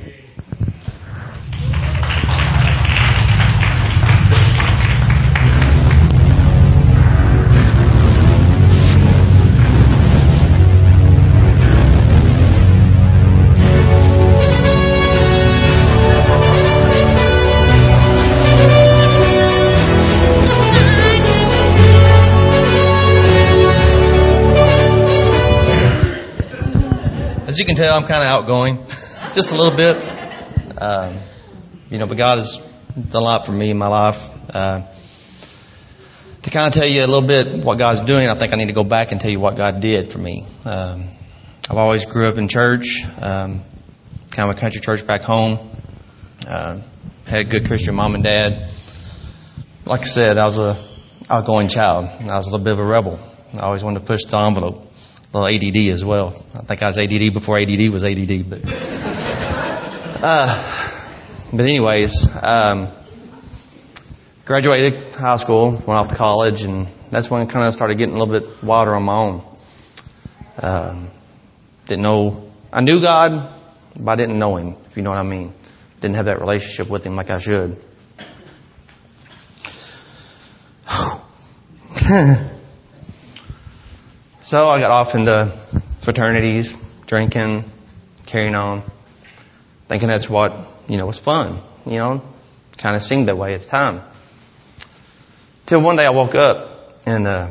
As you can tell, I'm kind of outgoing, just a little bit. Um, you know, but God has done a lot for me in my life. Uh, to kind of tell you a little bit what God's doing, I think I need to go back and tell you what God did for me. Um, I've always grew up in church, um, kind of a country church back home. Uh, had a good Christian mom and dad. Like I said, I was a outgoing child. I was a little bit of a rebel. I always wanted to push the envelope. A little A D D as well. I think I was A D D before A D D was A D D. But uh, but anyways, um, graduated high school, went off to college, and that's when I kind of started getting a little bit wilder on my own. Um, didn't know, I knew God, but I didn't know Him, if you know what I mean. Didn't have that relationship with Him like I should. So I got off into fraternities, drinking, carrying on, thinking that's what, you know, was fun, you know, kind of seemed that way at the time. Till one day I woke up and, uh,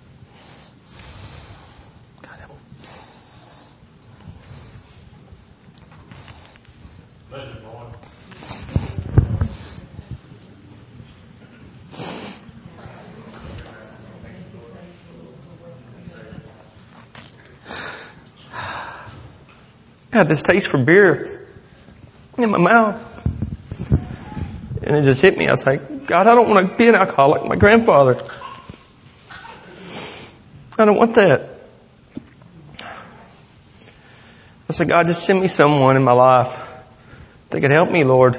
I had this taste for beer in my mouth. And it just hit me. I was like, God, I don't want to be an alcoholic like my grandfather. I don't want that. I said, God, just send me someone in my life that could help me, Lord.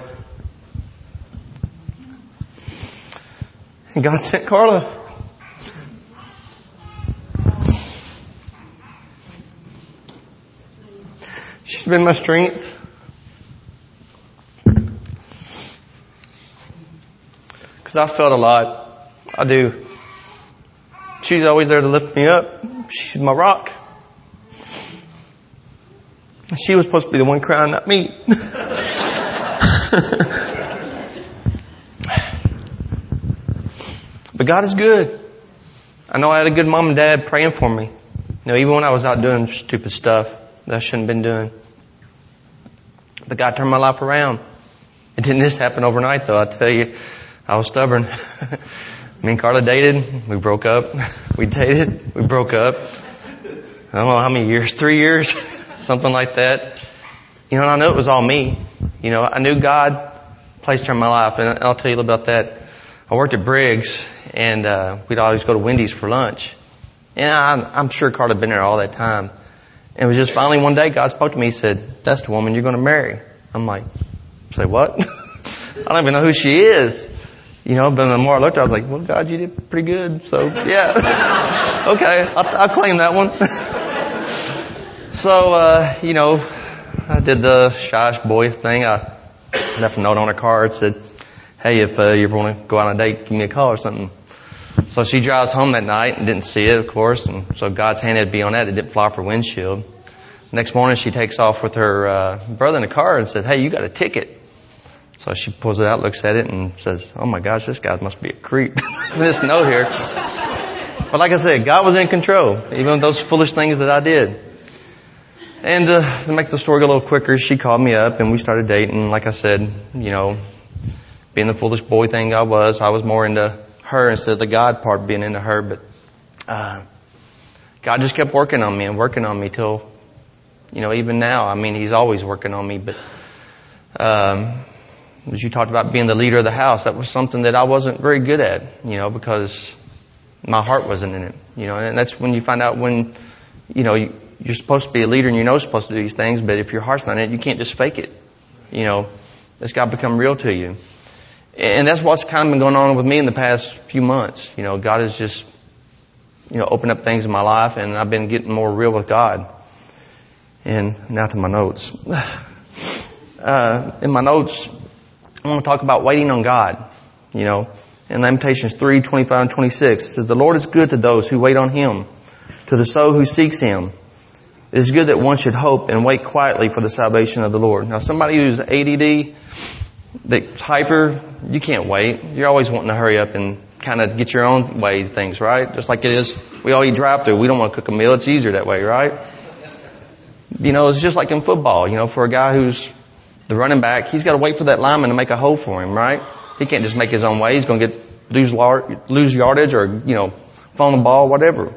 And God sent Carla. She's been my strength. Because I felt a lot. I do. She's always there to lift me up. She's my rock. She was supposed to be the one crying, not me. But God is good. I know I had a good mom and dad praying for me. You know, even when I was out doing stupid stuff that I shouldn't have been doing. But God turned my life around. It didn't just happen overnight, though. I tell you, I was stubborn. Me and Carla dated. We broke up. We dated. We broke up. I don't know how many years. Three years. Something like that. You know, and I knew it was all me. You know, I knew God placed her in my life. And I'll tell you a little about that. I worked at Briggs, and uh, we'd always go to Wendy's for lunch. And I'm, I'm sure Carla had been there all that time. And it was just finally one day God spoke to me. He said, "That's the woman you're going to marry." I'm like, say what? I don't even know who she is. You know, but the more I looked, I was like, well, God, you did pretty good. So, yeah. Okay, I'll, I'll claim that one. So, uh, you know, I did the shy boy thing. I left a note on her card. Said, "Hey, if uh, you ever want to go on a date, give me a call or something." So she drives home that night and didn't see it, of course. And so God's hand had to be on that. It didn't fly off her windshield. Next morning, she takes off with her uh, brother in the car and said, "Hey, you got a ticket." So she pulls it out, looks at it, and says, "Oh my gosh, this guy must be a creep." This note here. But like I said, God was in control, even with those foolish things that I did. And uh, to make the story go a little quicker, she called me up and we started dating. Like I said, you know, being the foolish boy thing I was, I was more into her instead of the God part being into her. But uh, God just kept working on me and working on me till, you know, even now. I mean, He's always working on me. But um, as you talked about being the leader of the house, that was something that I wasn't very good at, you know, because my heart wasn't in it. You know, and that's when you find out when, you know, you, you're supposed to be a leader and you know you're supposed to do these things, but if your heart's not in it, you can't just fake it. You know, it's got to become real to you. And that's what's kind of been going on with me in the past few months. You know, God has just, you know, opened up things in my life, and I've been getting more real with God. And now to my notes. Uh, in my notes, I want to talk about waiting on God. You know, in Lamentations three, twenty-five and twenty-six, it says, "The Lord is good to those who wait on Him, to the soul who seeks Him. It is good that one should hope and wait quietly for the salvation of the Lord." Now, somebody who's A D D, that's hyper, you can't wait. You're always wanting to hurry up and kind of get your own way of things, right? Just like it is, we all eat drive-through. We don't want to cook a meal. It's easier that way, right? You know, it's just like in football. You know, for a guy who's the running back, he's got to wait for that lineman to make a hole for him, right? He can't just make his own way. He's going to get lose lose yardage or, you know, fall on the ball, whatever.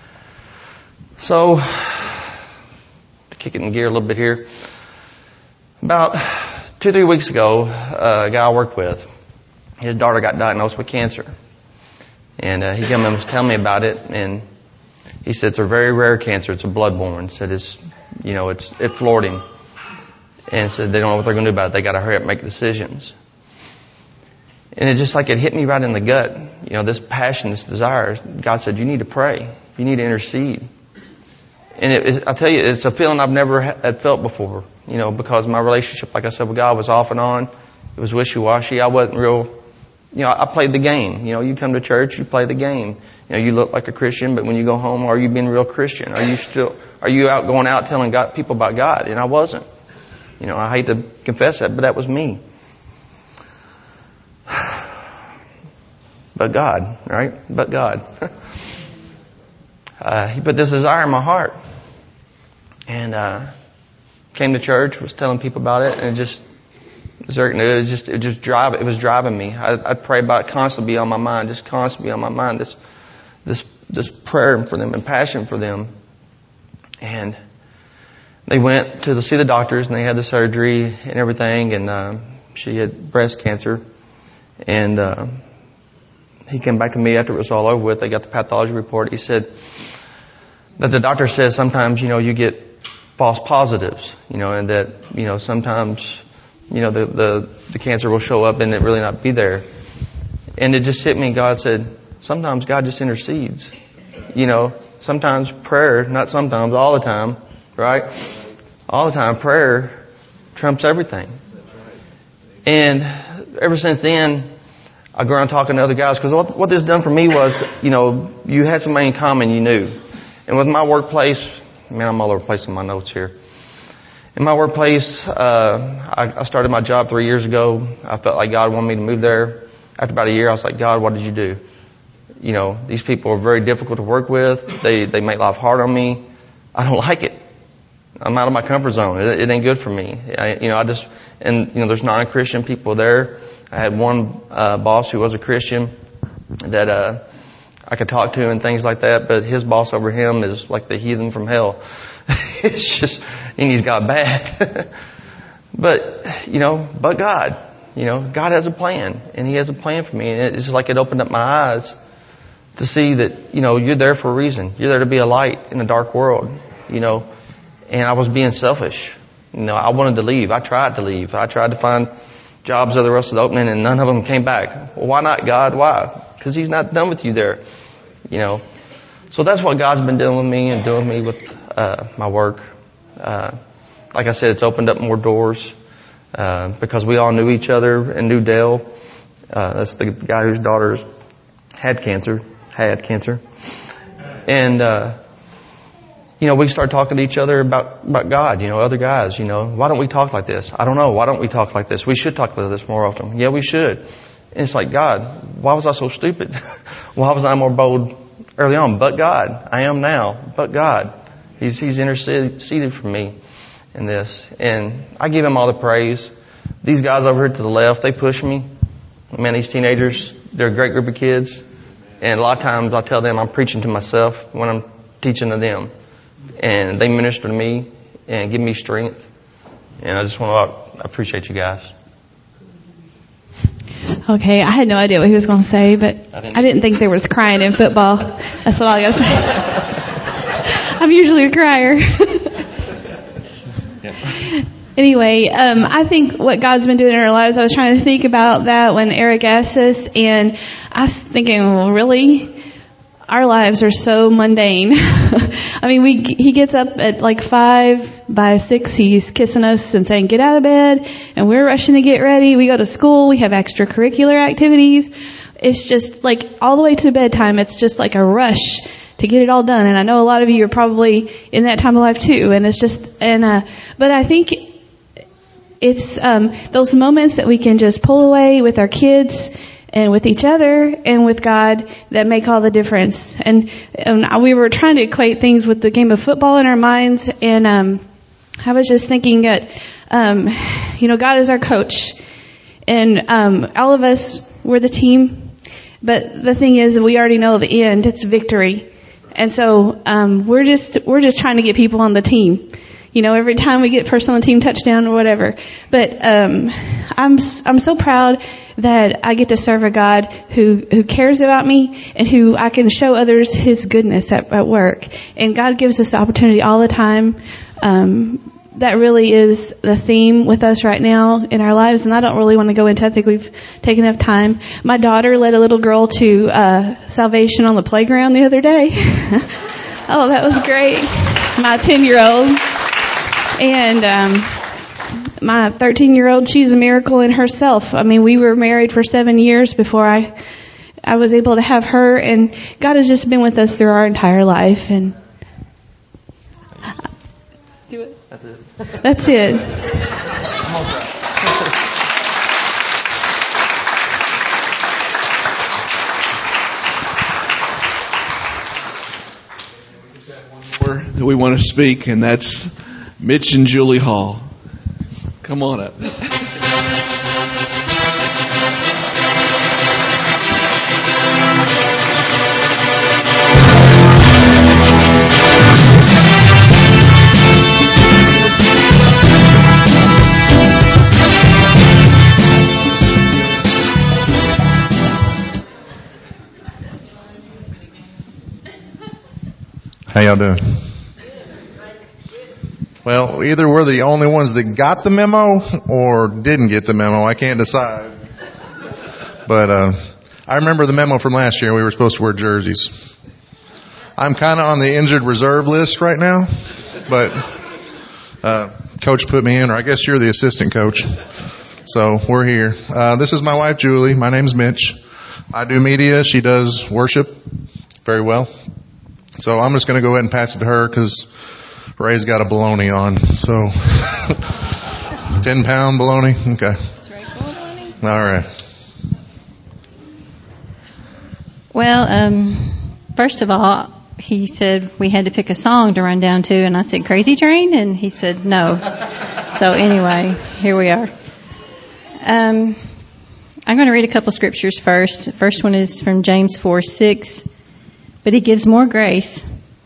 So, to kick it in gear a little bit here, about two, three weeks ago, uh, a guy I worked with, his daughter got diagnosed with cancer. And uh, he came and was telling me about it, and he said it's a very rare cancer. It's a bloodborne. Said it's, you know, it's it floored him. And said they don't know what they're going to do about it. They got to hurry up and make decisions. And it just like it hit me right in the gut. You know, this passion, this desire. God said, you need to pray. You need to intercede. And it, it, I'll tell you, it's a feeling I've never had felt before. You know, because my relationship, like I said, with God was off and on. It was wishy-washy. I wasn't real, you know, I played the game. You know, you come to church, you play the game. You know, you look like a Christian, but when you go home, are you being a real Christian? Are you still, are you out going out telling God, people about God? And I wasn't. You know, I hate to confess that, but that was me. But God, right? But God. uh, he put this desire in my heart. And, uh, came to church, was telling people about it, and it just, it was just, it just drive, it was driving me. I, I'd pray about it, constantly be on my mind, just constantly be on my mind, this, this, this prayer for them and passion for them. And they went to the, see the doctors, and they had the surgery and everything, and, uh, she had breast cancer. And, uh, he came back to me after it was all over with. They got the pathology report. He said that the doctor says sometimes, you know, you get false positives, you know, and that, you know, sometimes, you know, the, the, the cancer will show up and it really not be there. And it just hit me. God said, sometimes God just intercedes, you know, sometimes prayer, not sometimes, all the time, right? all the time, prayer trumps everything. And ever since then, I go around talking to other guys, because what, what this done for me was, you know, you had somebody in common you knew. And with my workplace, man, I'm all over the place in my notes here. In my workplace, uh, I, I started my job three years ago. I felt like God wanted me to move there. After about a year, I was like, God, what did you do? You know, these people are very difficult to work with. They, they make life hard on me. I don't like it. I'm out of my comfort zone. It, it ain't good for me. I, you know, I just, and, you know, there's non-Christian people there. I had one, uh, boss who was a Christian that, uh, I could talk to and things like that, but his boss over him is like the heathen from hell. It's just, and he's got bad. But, you know, but God, you know, God has a plan, and He has a plan for me. And it's just like it opened up my eyes to see that, you know, you're there for a reason. You're there to be a light in a dark world, you know. And I was being selfish. You know, I wanted to leave. I tried to leave. I tried to find jobs other rest of the opening, and none of them came back. Well, why not, God? Why? Because He's not done with you there, you know. So that's what God's been doing with me and doing with me with uh, my work. Uh, like I said, it's opened up more doors uh, because we all knew each other and knew Dale. Uh, that's the guy whose daughters had cancer, had cancer. And, uh, you know, we started talking to each other about, about God, you know, other guys, you know. Why don't we talk like this? I don't know. Why don't we talk like this? We should talk like this more often. Yeah, we should. And it's like, God, why was I so stupid? Why was I more bold early on? But God. I am now. But God. He's, He's interceded for me in this. And I give Him all the praise. These guys over here to the left, they push me. Man, these teenagers, they're a great group of kids. And a lot of times I tell them I'm preaching to myself when I'm teaching to them. And they minister to me and give me strength. And I just want to appreciate you guys. Okay, I had no idea what he was going to say, but I didn't, I didn't think there was crying in football. That's what I got to say. I'm usually a crier. Anyway, um, I think what God's been doing in our lives, I was trying to think about that when Eric asked us, and I was thinking, well, really? Our lives are so mundane. I mean, we he gets up at like five, by six, he's kissing us and saying, get out of bed, and we're rushing to get ready. We go to school, we have extracurricular activities. It's just like all the way to bedtime, it's just like a rush to get it all done. And I know a lot of you are probably in that time of life too, and it's just, and uh, but I think it's um, those moments that we can just pull away with our kids and with each other and with God that make all the difference. And, and we were trying to equate things with the game of football in our minds, and um, I was just thinking that, um, you know, God is our coach, and um, all of us, we're the team. But the thing is, we already know the end; it's victory. And so um, we're just we're just trying to get people on the team. You know, every time we get a person on the team touchdown or whatever. But um, I'm I'm so proud that I get to serve a God who who cares about me and who I can show others His goodness at, at work. And God gives us the opportunity all the time. Um, that really is the theme with us right now in our lives, and I don't really want to go into it. I think we've taken enough time. My daughter led a little girl to uh, salvation on the playground the other day. Oh, that was great. My ten-year-old. And um, my thirteen-year-old, she's a miracle in herself. I mean, we were married for seven years before I I was able to have her, and God has just been with us through our entire life. And do it. That's it. That's it. That we want to speak, and that's Mitch and Julie Hall. Come on up. How y'all doing? Well, either we're the only ones that got the memo or didn't get the memo. I can't decide. But uh, I remember the memo from last year. We were supposed to wear jerseys. I'm kind of on the injured reserve list right now. But uh, coach put me in, or I guess you're the assistant coach. So we're here. Uh, this is my wife, Julie. My name's Mitch. I do media. She does worship very well. So I'm just going to go ahead and pass it to her because Ray's got a bologna on. So ten pound bologna. Okay. All right. Well, um, first of all, he said we had to pick a song to run down to, and I said Crazy Train, and he said no. So anyway, here we are. Um, I'm going to read a couple scriptures first. The first one is from James four six. But he gives more grace.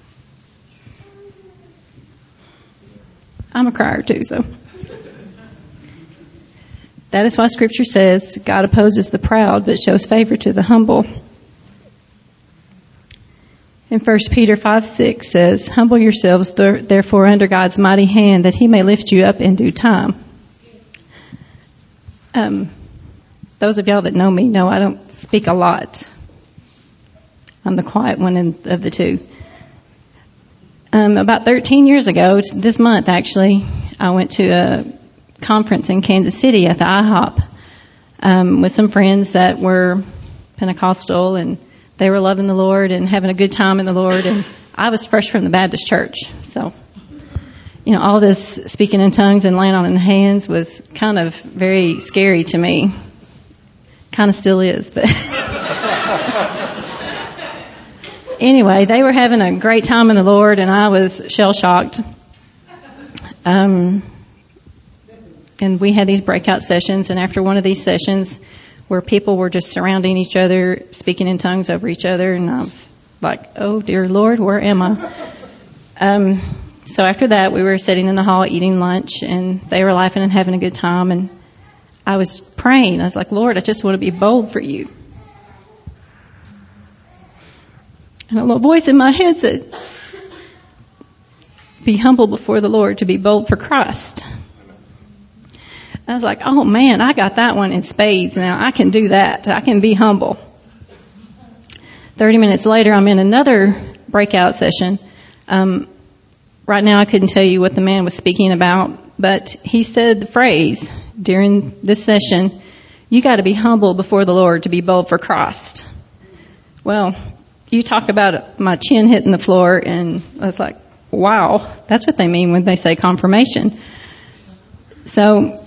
I'm a crier too, so. That is why Scripture says, God opposes the proud, but shows favor to the humble. And First Peter five six says, humble yourselves therefore under God's mighty hand, that he may lift you up in due time. Um, those of y'all that know me know I don't speak a lot. I'm the quiet one in, of the two. Um, about thirteen years ago, this month actually, I went to a conference in Kansas City at the I hop um, with some friends that were Pentecostal, and they were loving the Lord and having a good time in the Lord. And I was fresh from the Baptist church, so you know all this speaking in tongues and laying on in hands was kind of very scary to me. Kind of still is, but. Anyway, they were having a great time in the Lord, and I was shell-shocked. Um, and we had these breakout sessions, and after one of these sessions where people were just surrounding each other, speaking in tongues over each other, and I was like, oh, dear Lord, where am I? Um, so after that, we were sitting in the hall eating lunch, and they were laughing and having a good time, and I was praying. I was like, Lord, I just want to be bold for you. And a little voice in my head said, be humble before the Lord to be bold for Christ. I was like, oh man, I got that one in spades now. I can do that. I can be humble. Thirty minutes later, I'm in another breakout session. Um, right now, I couldn't tell you what the man was speaking about, but he said the phrase during this session, you got to be humble before the Lord to be bold for Christ. Well, you talk about my chin hitting the floor, and I was like, wow, that's what they mean when they say confirmation. So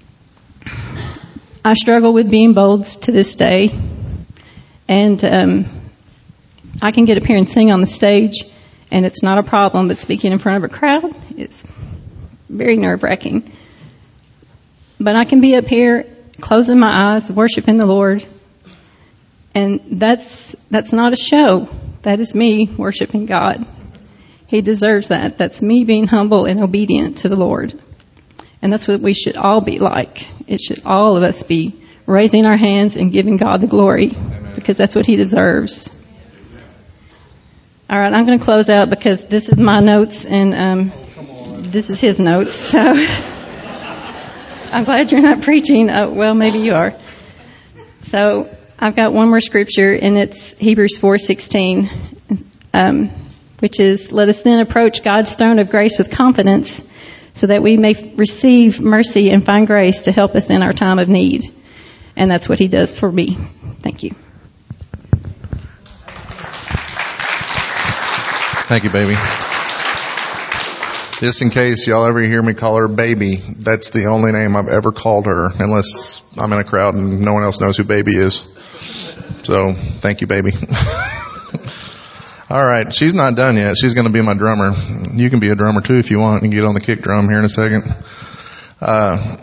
I struggle with being bold to this day, and um, I can get up here and sing on the stage, and it's not a problem, but speaking in front of a crowd is very nerve-wracking. But I can be up here closing my eyes, worshiping the Lord. And that's that's not a show. That is me worshiping God. He deserves that. That's me being humble and obedient to the Lord. And that's what we should all be like. It should all of us be raising our hands and giving God the glory, because that's what he deserves. All right, I'm going to close out because this is my notes, and um, this is his notes. So I'm glad you're not preaching. Oh, well, maybe you are. So I've got one more scripture, and it's Hebrews four sixteen, um, which is, let us then approach God's throne of grace with confidence so that we may receive mercy and find grace to help us in our time of need. And that's what he does for me. Thank you. Thank you, baby. Just in case y'all ever hear me call her baby, that's the only name I've ever called her, unless I'm in a crowd and no one else knows who baby is. So, thank you, baby. All right, she's not done yet. She's going to be my drummer. You can be a drummer too if you want. You can get on the kick drum here in a second. Uh,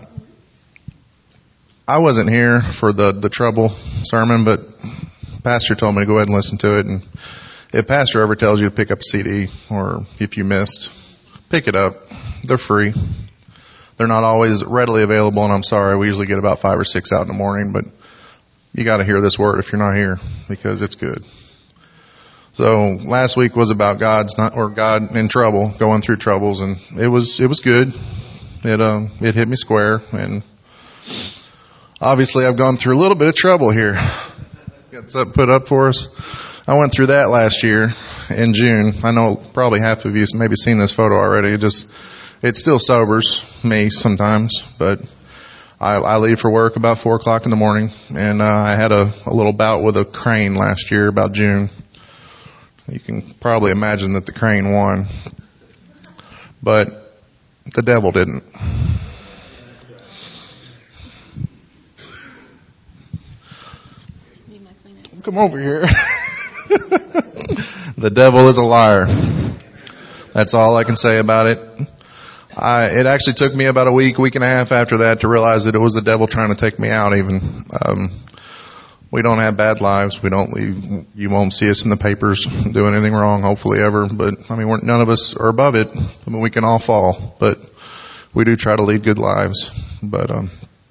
I wasn't here for the, the trouble sermon, but Pastor told me to go ahead and listen to it. And if Pastor ever tells you to pick up a C D, or if you missed, pick it up. They're free. They're not always readily available, and I'm sorry. We usually get about five or six out in the morning, but you got to hear this word if you're not here, because it's good. So last week was about God's not, or God in trouble, going through troubles, and it was it was good. It um it hit me square, and obviously I've gone through a little bit of trouble here. Got something put up for us. I went through that last year in June. I know probably half of you maybe seen this photo already. It just it still sobers me sometimes, but I, I leave for work about four o'clock in the morning, and uh, I had a, a little bout with a crane last year, about June. You can probably imagine that the crane won, but the devil didn't. Come over here. The devil is a liar. That's all I can say about it. I, it actually took me about a week, week and a half after that to realize that it was the devil trying to take me out even. Um, we don't have bad lives. We don't, we, you won't see us in the papers doing anything wrong, hopefully ever. But, I mean, we're, none of us are above it. I mean, we can all fall. But we do try to lead good lives. But, um,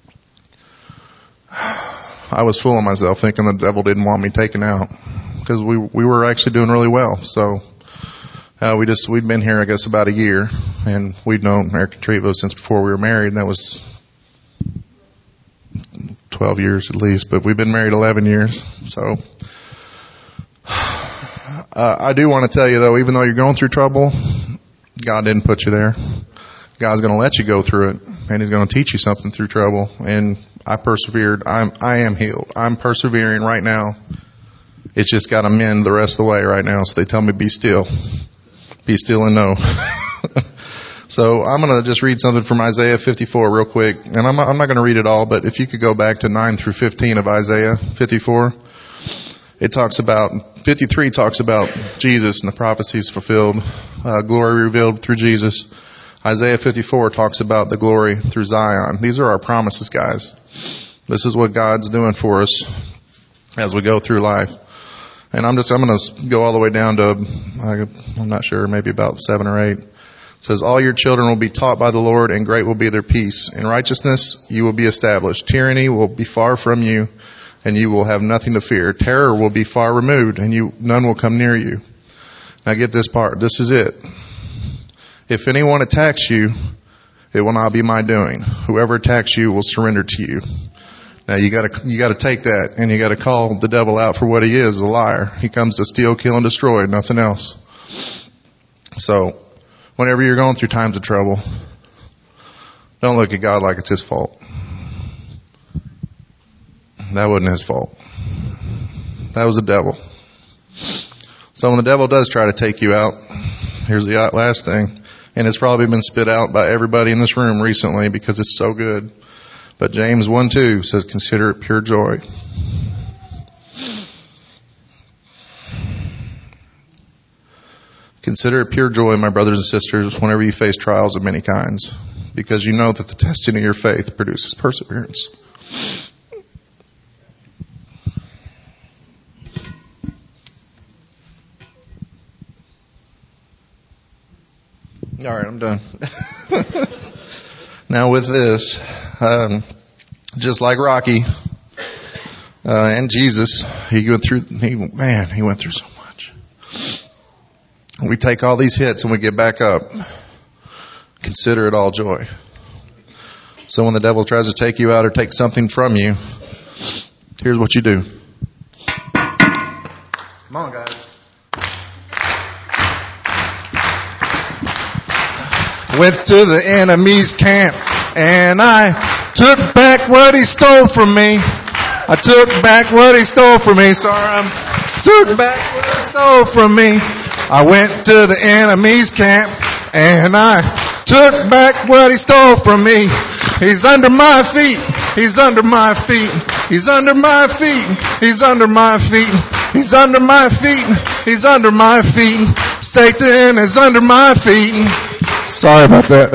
I was fooling myself thinking the devil didn't want me taken out because we we were actually doing really well. So uh, we just we'd been here I guess about a year, and we'd known Eric and Trevo since before we were married, and that was twelve years at least. But we've been married eleven years. So uh, I do want to tell you though, even though you're going through trouble, God didn't put you there. God's going to let you go through it, and He's going to teach you something through trouble. And I persevered. I'm, I am healed. I'm persevering right now. It's just got to mend the rest of the way right now. So they tell me, be still. Be still and know. So I'm going to just read something from Isaiah fifty-four real quick. And I'm not, I'm not going to read it all, but if you could go back to nine through fifteen of Isaiah fifty-four, it talks about, fifty-three talks about Jesus and the prophecies fulfilled, uh, glory revealed through Jesus. Isaiah fifty-four talks about the glory through Zion. These are our promises, guys. This is what God's doing for us as we go through life. And I'm just, I'm going to go all the way down to, I'm not sure, maybe about seven or eight. It says, all your children will be taught by the Lord, and great will be their peace. In righteousness you will be established. Tyranny will be far from you, and you will have nothing to fear. Terror will be far removed, and you, none will come near you. Now get this part. This is it. If anyone attacks you, it will not be my doing. Whoever attacks you will surrender to you. Now you gotta, you gotta take that, and you gotta call the devil out for what he is, a liar. He comes to steal, kill, and destroy, nothing else. So, whenever you're going through times of trouble, don't look at God like it's His fault. That wasn't His fault. That was the devil. So when the devil does try to take you out, here's the last thing. And it's probably been spit out by everybody in this room recently because it's so good. But James one two says, consider it pure joy. Consider it pure joy, my brothers and sisters, whenever you face trials of many kinds, because you know that the testing of your faith produces perseverance. All right, I'm done. Now with this, um, just like Rocky uh, and Jesus, he went through. He man, he went through so much. We take all these hits and we get back up. Consider it all joy. So when the devil tries to take you out or take something from you, here's what you do. Come on, guys. Went to the enemy's camp and I took back what he stole from me. I took back what he stole from me. Sorry, I'm took back what he stole from me. I went to the enemy's camp and I took back what he stole from me. He's under my feet. He's under my feet. He's under my feet. He's under my feet. He's under my feet. He's under my feet. Satan is under my feet. Sorry about that.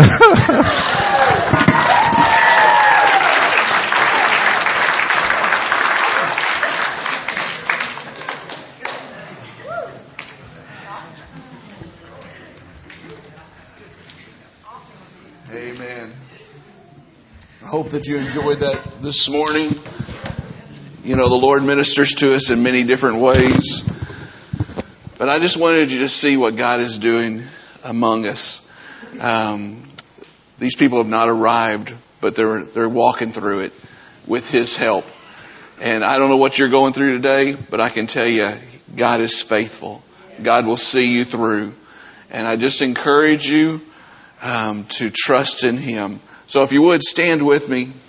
Amen. I hope that you enjoyed that this morning. You know, the Lord ministers to us in many different ways. But I just wanted you to see what God is doing among us. Um, these people have not arrived, but they're they're walking through it with His help. And I don't know what you're going through today, but I can tell you, God is faithful. God will see you through. And I just encourage you, um, to trust in Him. So if you would, stand with me.